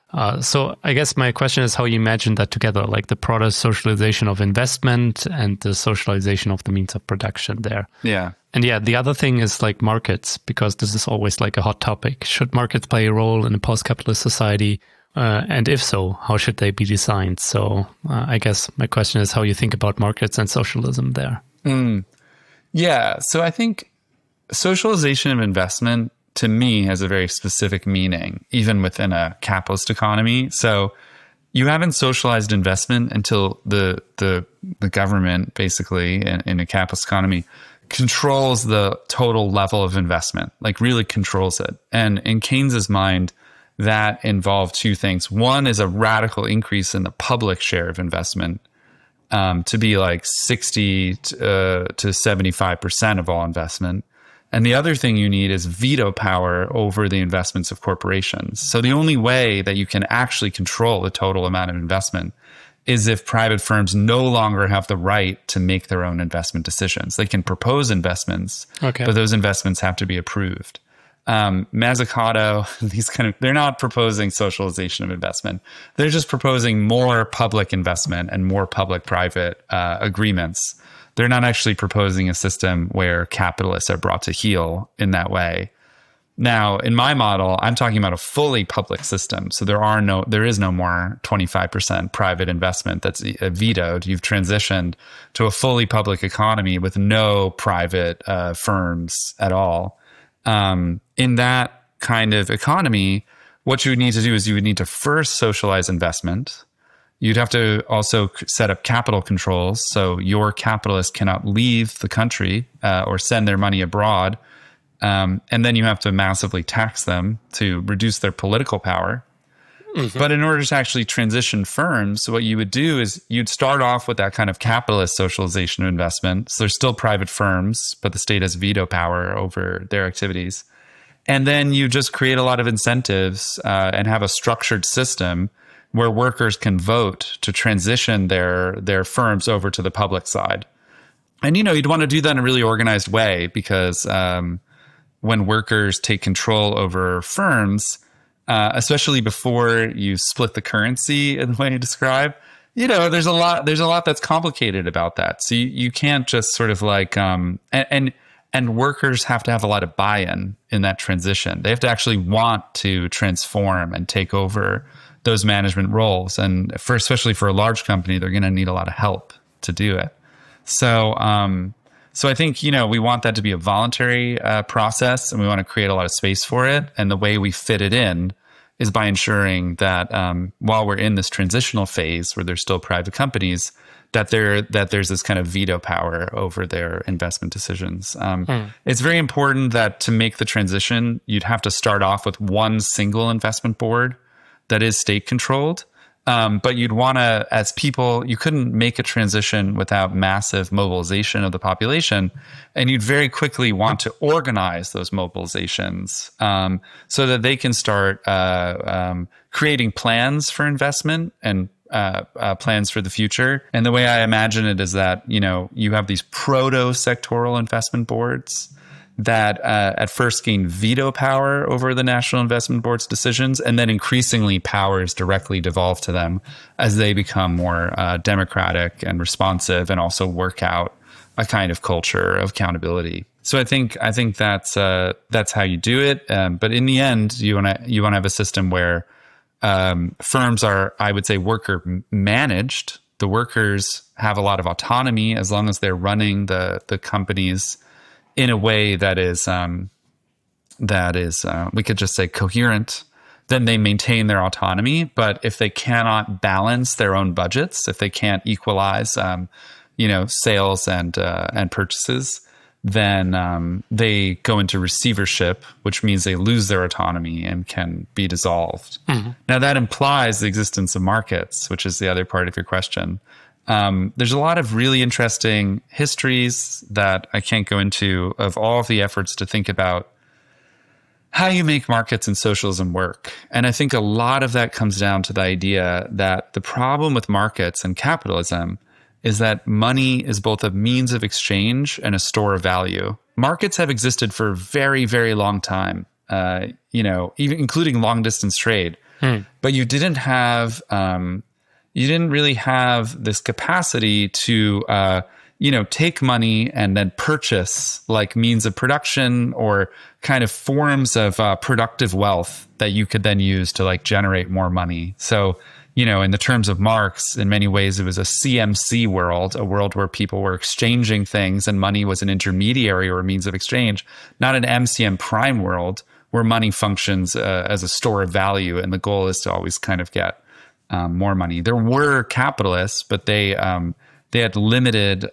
So I guess my question is how you imagine that together, the broader socialization of investment and the socialization of the means of production there. Yeah. And the other thing is markets, because this is always a hot topic. Should markets play a role in a post-capitalist society? And if so, how should they be designed? So I guess my question is how you think about markets and socialism there. Yeah. So I think socialization of investment, to me, has a very specific meaning, even within a capitalist economy. So you haven't socialized investment until the government, basically, in a capitalist economy, controls the total level of investment, really controls it. And in Keynes's mind, that involved 2 things. One is a radical increase in the public share of investment to be 60 to 75% of all investment. And the other thing you need is veto power over the investments of corporations. So the only way that you can actually control the total amount of investment is if private firms no longer have the right to make their own investment decisions. They can propose investments, but those investments have to be approved. Mazzucato, they're not proposing socialization of investment. They're just proposing more public investment and more public-private agreements. They're not actually proposing a system where capitalists are brought to heel in that way. Now, in my model, I'm talking about a fully public system. So there is no more 25% private investment that's vetoed. You've transitioned to a fully public economy with no private firms at all. In that kind of economy, what you would need to do is you would need to first socialize investment. You'd have to also set up capital controls. So your capitalists cannot leave the country or send their money abroad. And then you have to massively tax them to reduce their political power. Mm-hmm. But in order to actually transition firms, what you would do is you'd start off with that kind of capitalist socialization of investment. So there's still private firms, but the state has veto power over their activities. And then you just create a lot of incentives and have a structured system where workers can vote to transition their firms over to the public side. And, you'd want to do that in a really organized way because when workers take control over firms, especially before you split the currency in the way you describe, there's a lot that's complicated about that. So you can't just sort of and And workers have to have a lot of buy-in in that transition. They have to actually want to transform and take over those management roles. And especially for a large company, they're going to need a lot of help to do it. So I think, we want that to be a voluntary process, and we want to create a lot of space for it. And the way we fit it in is by ensuring that while we're in this transitional phase where there's still private companies, that there's this kind of veto power over their investment decisions. It's very important that to make the transition, you'd have to start off with one single investment board that is state controlled. But you'd want to, as people, you couldn't make a transition without massive mobilization of the population. And you'd very quickly want to organize those mobilizations so that they can start creating plans for investment and plans for the future. And the way I imagine it is that, you have these proto-sectoral investment boards that at first gain veto power over the National Investment Board's decisions, and then increasingly powers directly devolve to them as they become more democratic and responsive, and also work out a kind of culture of accountability. So I think that's how you do it. But in the end, you want to have a system where firms are, I would say, worker managed. The workers have a lot of autonomy as long as they're running the companies in a way that is we could just say coherent. Then they maintain their autonomy. But if they cannot balance their own budgets, if they can't equalize, sales and purchases, then they go into receivership, which means they lose their autonomy and can be dissolved. Mm-hmm. Now that implies the existence of markets, which is the other part of your question. There's a lot of really interesting histories that I can't go into of all of the efforts to think about how you make markets and socialism work. And I think a lot of that comes down to the idea that the problem with markets and capitalism is that money is both a means of exchange and a store of value. Markets have existed for a very, very long time, even including long distance trade. But you didn't really have this capacity to, take money and then purchase like means of production or kind of forms of productive wealth that you could then use to like generate more money. So, in the terms of Marx, in many ways, it was a CMC world, a world where people were exchanging things and money was an intermediary or a means of exchange, not an MCM prime world where money functions as a store of value. And the goal is to always kind of get more money. There were capitalists, but they had limited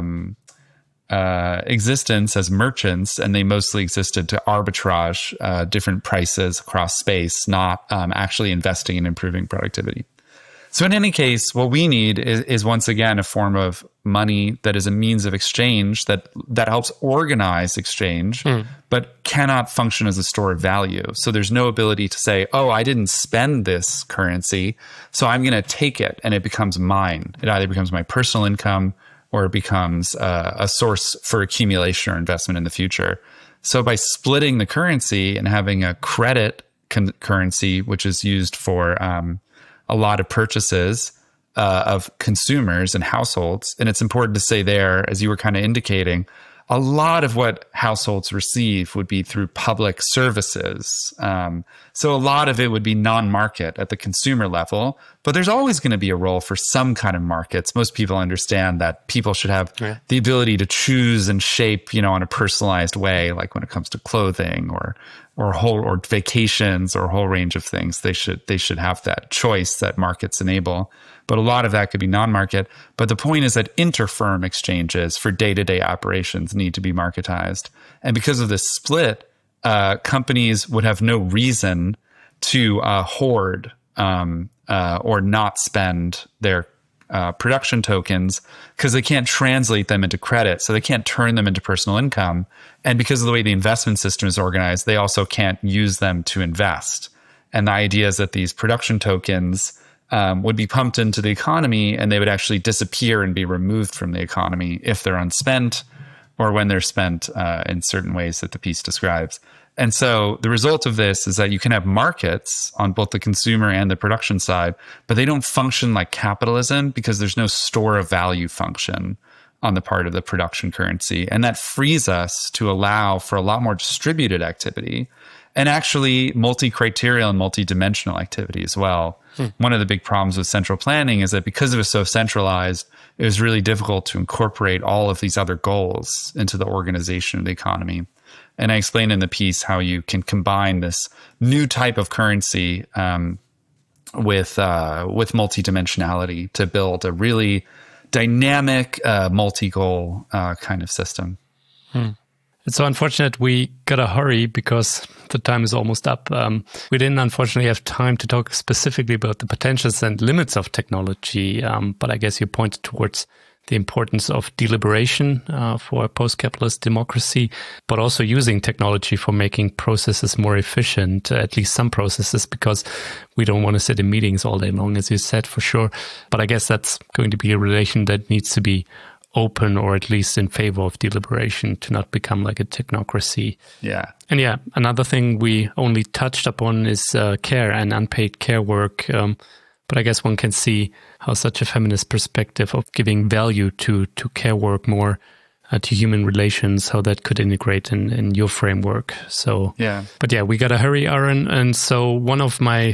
existence as merchants, and they mostly existed to arbitrage different prices across space, not actually investing in improving productivity. So in any case, what we need is once again a form of money that is a means of exchange that helps organize exchange, but cannot function as a store of value. So there's no ability to say, oh, I didn't spend this currency, so I'm going to take it and it becomes mine. It either becomes my personal income or it becomes a source for accumulation or investment in the future. So by splitting the currency and having a credit currency, which is used for a lot of purchases of consumers and households, and it's important to say there, as you were kind of indicating, a lot of what households receive would be through public services. So a lot of it would be non-market at the consumer level, but there's always going to be a role for some kind of markets. Most people understand that people should have the ability to choose and shape, on a personalized way, like when it comes to clothing or vacations or a whole range of things. They should have that choice that markets enable. But a lot of that could be non-market. But the point is that interfirm exchanges for day-to-day operations need to be marketized. And because of this split, companies would have no reason to hoard or not spend their production tokens because they can't translate them into credit. So they can't turn them into personal income. And because of the way the investment system is organized, they also can't use them to invest. And the idea is that these production tokens would be pumped into the economy and they would actually disappear and be removed from the economy if they're unspent or when they're spent in certain ways that the piece describes. And so the result of this is that you can have markets on both the consumer and the production side, but they don't function like capitalism because there's no store of value function. on the part of the production currency. And that frees us to allow for a lot more distributed activity and actually multi-criteria and multi-dimensional activity as well. One of the big problems with central planning is that because it was so centralized, it was really difficult to incorporate all of these other goals into the organization of the economy. And I explained in the piece how you can combine this new type of currency with multidimensionality to build a really dynamic, multi-goal kind of system. It's so unfortunate we gotta hurry because the time is almost up. We didn't unfortunately have time to talk specifically about the potentials and limits of technology, but I guess you pointed towards the importance of deliberation for a post-capitalist democracy, but also using technology for making processes more efficient, at least some processes, because we don't want to sit in meetings all day long, as you said, for sure. But I guess that's going to be a relation that needs to be open, or at least in favor of deliberation, to not become like a technocracy. Yeah. And yeah, another thing we only touched upon is care and unpaid care work. But I guess one can see how such a feminist perspective of giving value to care work more, to human relations, how that could integrate in your framework. So, yeah. But yeah, we got to hurry, Aaron. And so one of my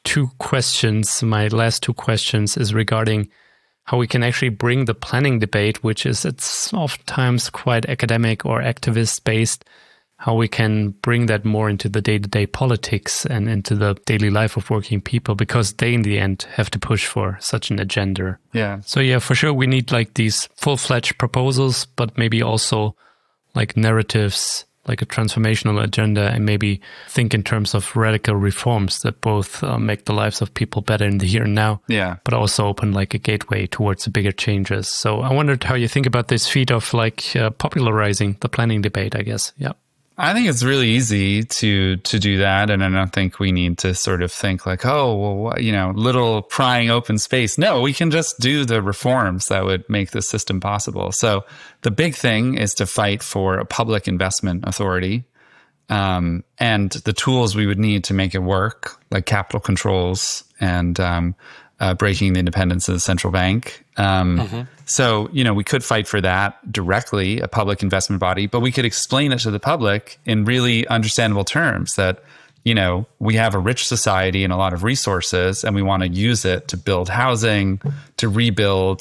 last two questions is regarding how we can actually bring the planning debate, which is it's oftentimes quite academic or activist-based, how we can bring that more into the day-to-day politics and into the daily life of working people, because they, in the end, have to push for such an agenda. Yeah. So yeah, for sure, we need like these full-fledged proposals, but maybe also like narratives, like a transformational agenda, and maybe think in terms of radical reforms that both make the lives of people better in the here and now, but also open like a gateway towards bigger changes. So I wondered how you think about this feat of like popularizing the planning debate, I guess. Yeah. I think it's really easy to do that. And I don't think we need to sort of think like, oh, well, little prying open space. No, we can just do the reforms that would make the system possible. So the big thing is to fight for a public investment authority, and the tools we would need to make it work, like capital controls and breaking the independence of the central bank. So, we could fight for that directly, a public investment body, but we could explain it to the public in really understandable terms that, we have a rich society and a lot of resources, and we want to use it to build housing, to rebuild,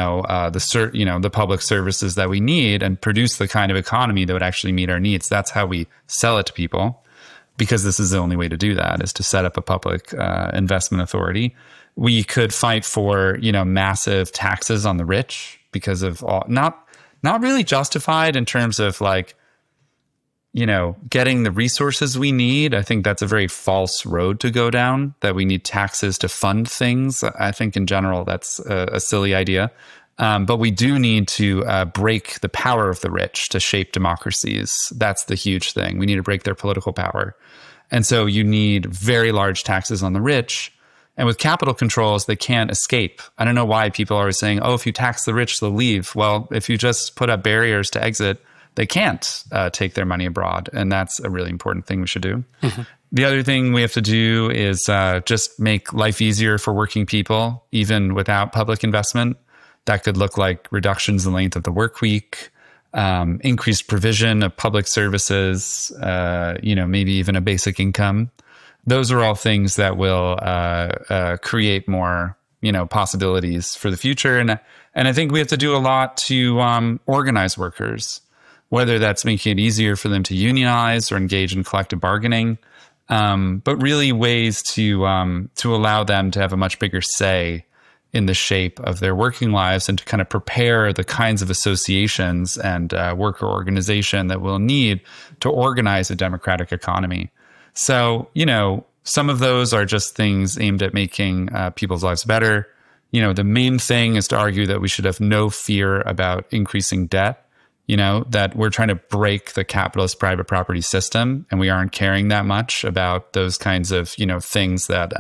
the public services that we need and produce the kind of economy that would actually meet our needs. That's how we sell it to people, because this is the only way to do that, is to set up a public investment authority. We could fight for, massive taxes on the rich because of all, not really justified in terms of like, getting the resources we need. I think that's a very false road to go down, that we need taxes to fund things. I think in general, that's a silly idea. But we do need to break the power of the rich to shape democracies. That's the huge thing. We need to break their political power. And so you need very large taxes on the rich. And with capital controls, they can't escape. I don't know why people are always saying, oh, if you tax the rich, they'll leave. Well, if you just put up barriers to exit, they can't take their money abroad. And that's a really important thing we should do. Mm-hmm. The other thing we have to do is just make life easier for working people, even without public investment. That could look like reductions in length of the work week, increased provision of public services, maybe even a basic income. Those are all things that will create more, possibilities for the future. And I think we have to do a lot to organize workers, whether that's making it easier for them to unionize or engage in collective bargaining, but really ways to allow them to have a much bigger say in the shape of their working lives, and to kind of prepare the kinds of associations and worker organization that we'll need to organize a democratic economy. So, some of those are just things aimed at making people's lives better. The main thing is to argue that we should have no fear about increasing debt, that we're trying to break the capitalist private property system, and we aren't caring that much about those kinds of, things that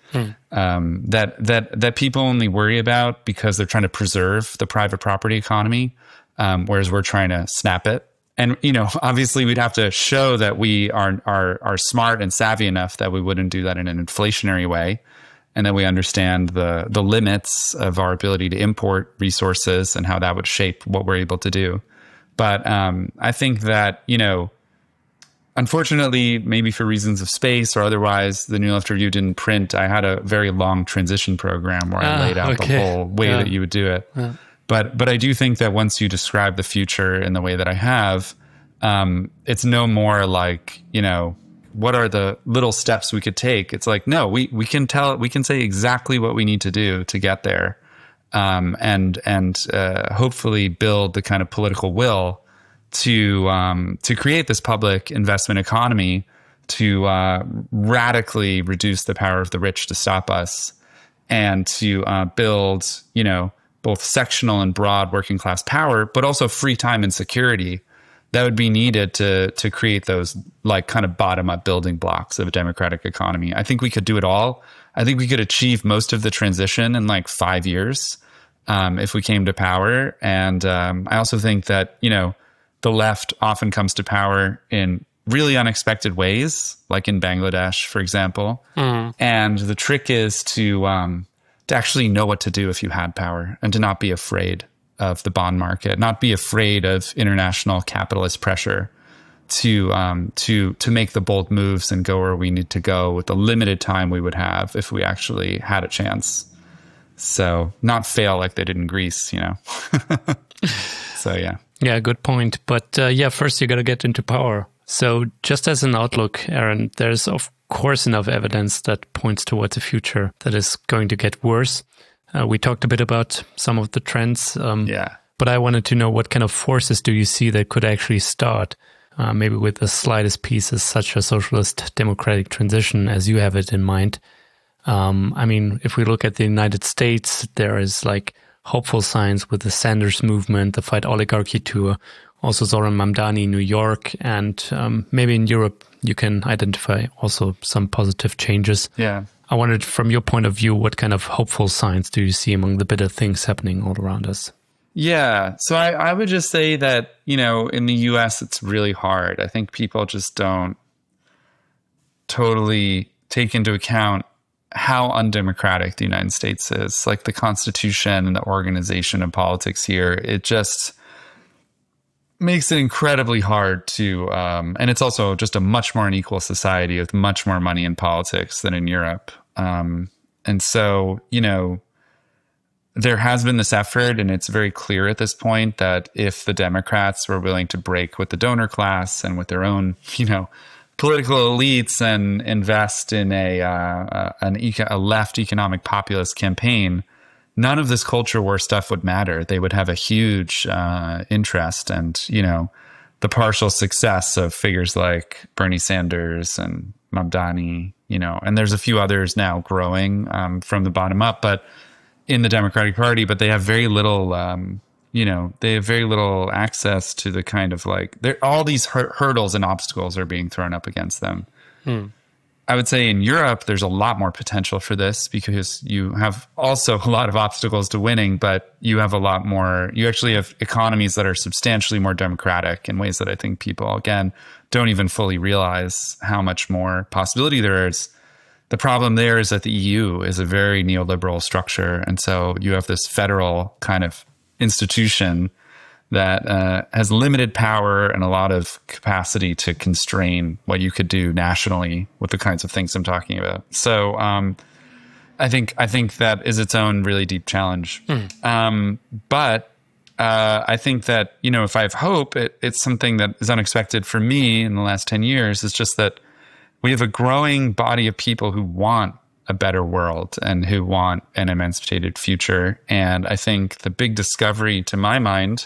that people only worry about because they're trying to preserve the private property economy, whereas we're trying to snap it. And, obviously we'd have to show that we are smart and savvy enough that we wouldn't do that in an inflationary way. and that we understand the limits of our ability to import resources and how that would shape what we're able to do. But I think that, unfortunately, maybe for reasons of space or otherwise, the New Left Review didn't print. I had a very long transition program where I laid out the whole way that you would do it. Yeah. But I do think that once you describe the future in the way that I have, it's no more like, what are the little steps we could take? It's like, no, we can say exactly what we need to do to get there, and hopefully build the kind of political will to create this public investment economy to radically reduce the power of the rich to stop us, and to build, both sectional and broad working class power, but also free time and security that would be needed to create those like kind of bottom up building blocks of a democratic economy. I think we could do it all. I think we could achieve most of the transition in like 5 years if we came to power. And I also think that, the left often comes to power in really unexpected ways, like in Bangladesh, for example. And the trick is to actually know what to do if you had power and to not be afraid of the bond market, not be afraid of international capitalist pressure to make the bold moves and go where we need to go with the limited time we would have if we actually had a chance. So not fail like they did in Greece, So, yeah. Yeah, good point. But first you got to get into power. So just as an outlook, Aaron, there's of course enough evidence that points towards a future that is going to get worse. We talked a bit about some of the trends, but I wanted to know what kind of forces do you see that could actually start, maybe with the slightest pieces such a socialist democratic transition as you have it in mind. If we look at the United States, there is like hopeful signs with the Sanders movement, the Fight Oligarchy tour, also Zoran Mamdani in New York, and maybe in Europe you can identify also some positive changes. Yeah. I wondered, from your point of view, what kind of hopeful signs do you see among the better things happening all around us? Yeah. So I would just say that, in the US, it's really hard. I think people just don't totally take into account how undemocratic the United States is. Like the Constitution and the organization of politics here, it just makes it incredibly hard to, and it's also just a much more unequal society with much more money in politics than in Europe. And so, there has been this effort, and it's very clear at this point that if the Democrats were willing to break with the donor class and with their own, political elites and invest in a left economic populist campaign, none of this culture war stuff would matter. They would have a huge interest, and the partial success of figures like Bernie Sanders and Mamdani, and there's a few others now growing from the bottom up, but in the Democratic Party, but they have very little, they have very little access to the kind of all these hurdles and obstacles are being thrown up against them. I would say in Europe, there's a lot more potential for this because you have also a lot of obstacles to winning, but you have a lot more, you actually have economies that are substantially more democratic in ways that I think people, again, don't even fully realize how much more possibility there is. The problem there is that the EU is a very neoliberal structure. And so you have this federal kind of institution that has limited power and a lot of capacity to constrain what you could do nationally with the kinds of things I'm talking about. So I think that is its own really deep challenge. But I think that, if I have hope, it's something that is unexpected for me in the last 10 years. It's just that we have a growing body of people who want a better world and who want an emancipated future. And I think the big discovery, to my mind,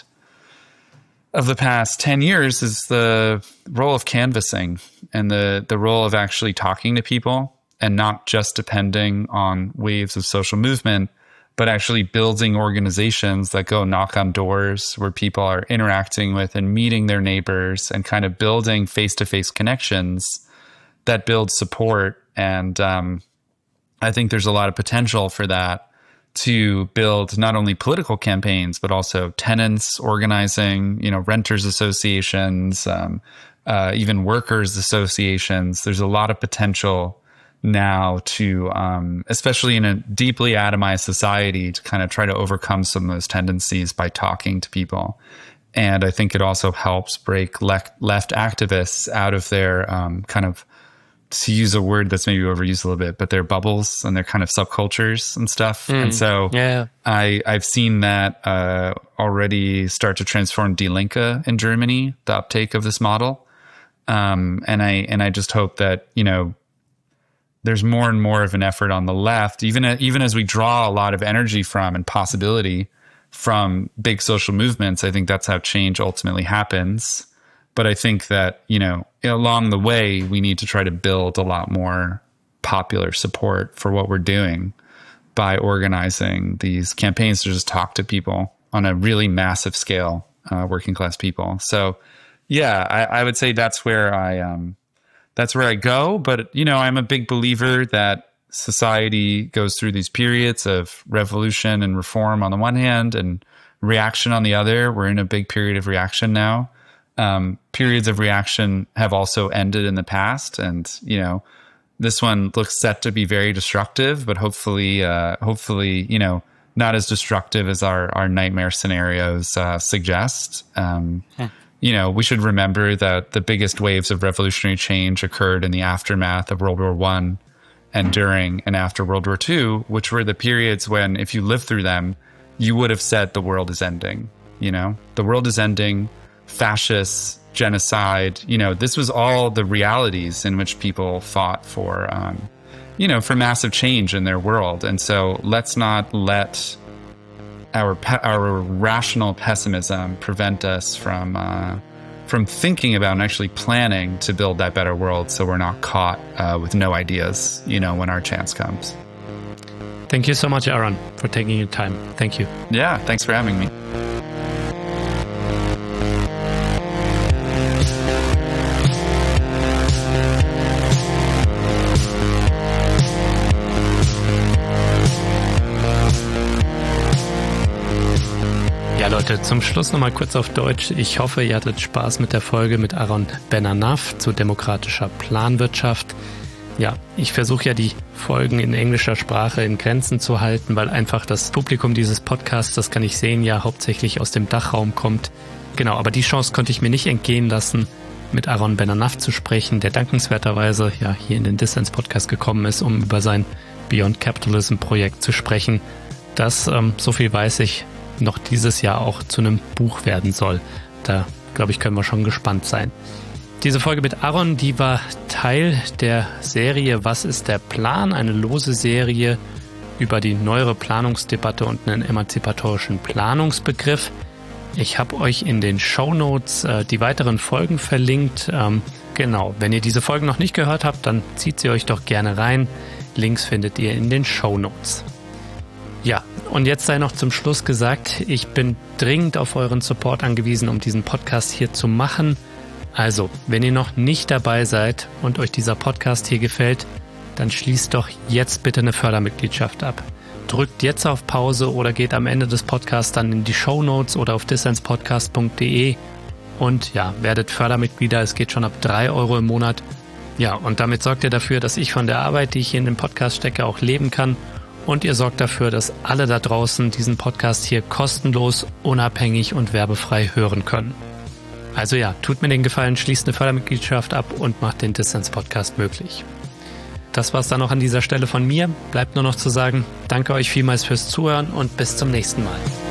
of the past 10 years is the role of canvassing and the role of actually talking to people and not just depending on waves of social movement, but actually building organizations that go knock on doors where people are interacting with and meeting their neighbors and kind of building face-to-face connections that build support. And I think there's a lot of potential for that to build not only political campaigns, but also tenants organizing, renters associations, even workers associations. There's a lot of potential now to, especially in a deeply atomized society, to kind of try to overcome some of those tendencies by talking to people. And I think it also helps break left activists out of their kind of, to use a word that's maybe overused a little bit, but their bubbles and their kind of subcultures and stuff. And so I've seen that already start to transform Die Linke in Germany, the uptake of this model. And I just hope that, there's more and more of an effort on the left, even as we draw a lot of energy from and possibility from big social movements. I think that's how change ultimately happens. But I think that, along the way, we need to try to build a lot more popular support for what we're doing by organizing these campaigns to just talk to people on a really massive scale, working class people. So, yeah, I would say that's where I go. But, I'm a big believer that society goes through these periods of revolution and reform on the one hand and reaction on the other. We're in a big period of reaction now. Periods of reaction have also ended in the past. And, this one looks set to be very destructive, but hopefully, not as destructive as our nightmare scenarios suggest. We should remember that the biggest waves of revolutionary change occurred in the aftermath of World War I and during and after World War II, which were the periods when, if you lived through them, you would have said the world is ending. The world is ending, fascists, genocide. This was all the realities in which people fought for, for massive change in their world. And so let's not let our rational pessimism prevent us from thinking about and actually planning to build that better world, so we're not caught with no ideas, when our chance comes. Thank you so much, Aaron, for taking your time. Thank you. Yeah, thanks for having me. Leute, zum Schluss nochmal kurz auf Deutsch. Ich hoffe, ihr hattet Spaß mit der Folge mit Aaron Ben-Anaf zu demokratischer Planwirtschaft. Ja, ich versuche ja die Folgen in englischer Sprache in Grenzen zu halten, weil einfach das Publikum dieses Podcasts, das kann ich sehen, ja hauptsächlich aus dem Dachraum kommt. Genau, aber die Chance konnte ich mir nicht entgehen lassen, mit Aaron Ben-Anaf zu sprechen, der dankenswerterweise ja hier in den Dissens-Podcast gekommen ist, um über sein Beyond Capitalism-Projekt zu sprechen, das, so viel weiß ich, noch dieses Jahr auch zu einem Buch werden soll. Da, glaube ich, können wir schon gespannt sein. Diese Folge mit Aaron, die war Teil der Serie Was ist der Plan? Eine lose Serie über die neuere Planungsdebatte und einen emanzipatorischen Planungsbegriff. Ich habe euch in den Shownotes die weiteren Folgen verlinkt. Genau, wenn ihr diese Folgen noch nicht gehört habt, dann zieht sie euch doch gerne rein. Links findet ihr in den Shownotes. Ja, und jetzt sei noch zum Schluss gesagt, ich bin dringend auf euren Support angewiesen, um diesen Podcast hier zu machen. Also, wenn ihr noch nicht dabei seid und euch dieser Podcast hier gefällt, dann schließt doch jetzt bitte eine Fördermitgliedschaft ab. Drückt jetzt auf Pause oder geht am Ende des Podcasts dann in die Shownotes oder auf dissenspodcast.de und ja, werdet Fördermitglieder. Es geht schon ab 3 € im Monat. Ja, und damit sorgt ihr dafür, dass ich von der Arbeit, die ich hier in den Podcast stecke, auch leben kann. Und ihr sorgt dafür, dass alle da draußen diesen Podcast hier kostenlos, unabhängig und werbefrei hören können. Also ja, tut mir den Gefallen, schließt eine Fördermitgliedschaft ab und macht den Dissens-Podcast möglich. Das war's dann noch an dieser Stelle von mir. Bleibt nur noch zu sagen, danke euch vielmals fürs Zuhören und bis zum nächsten Mal.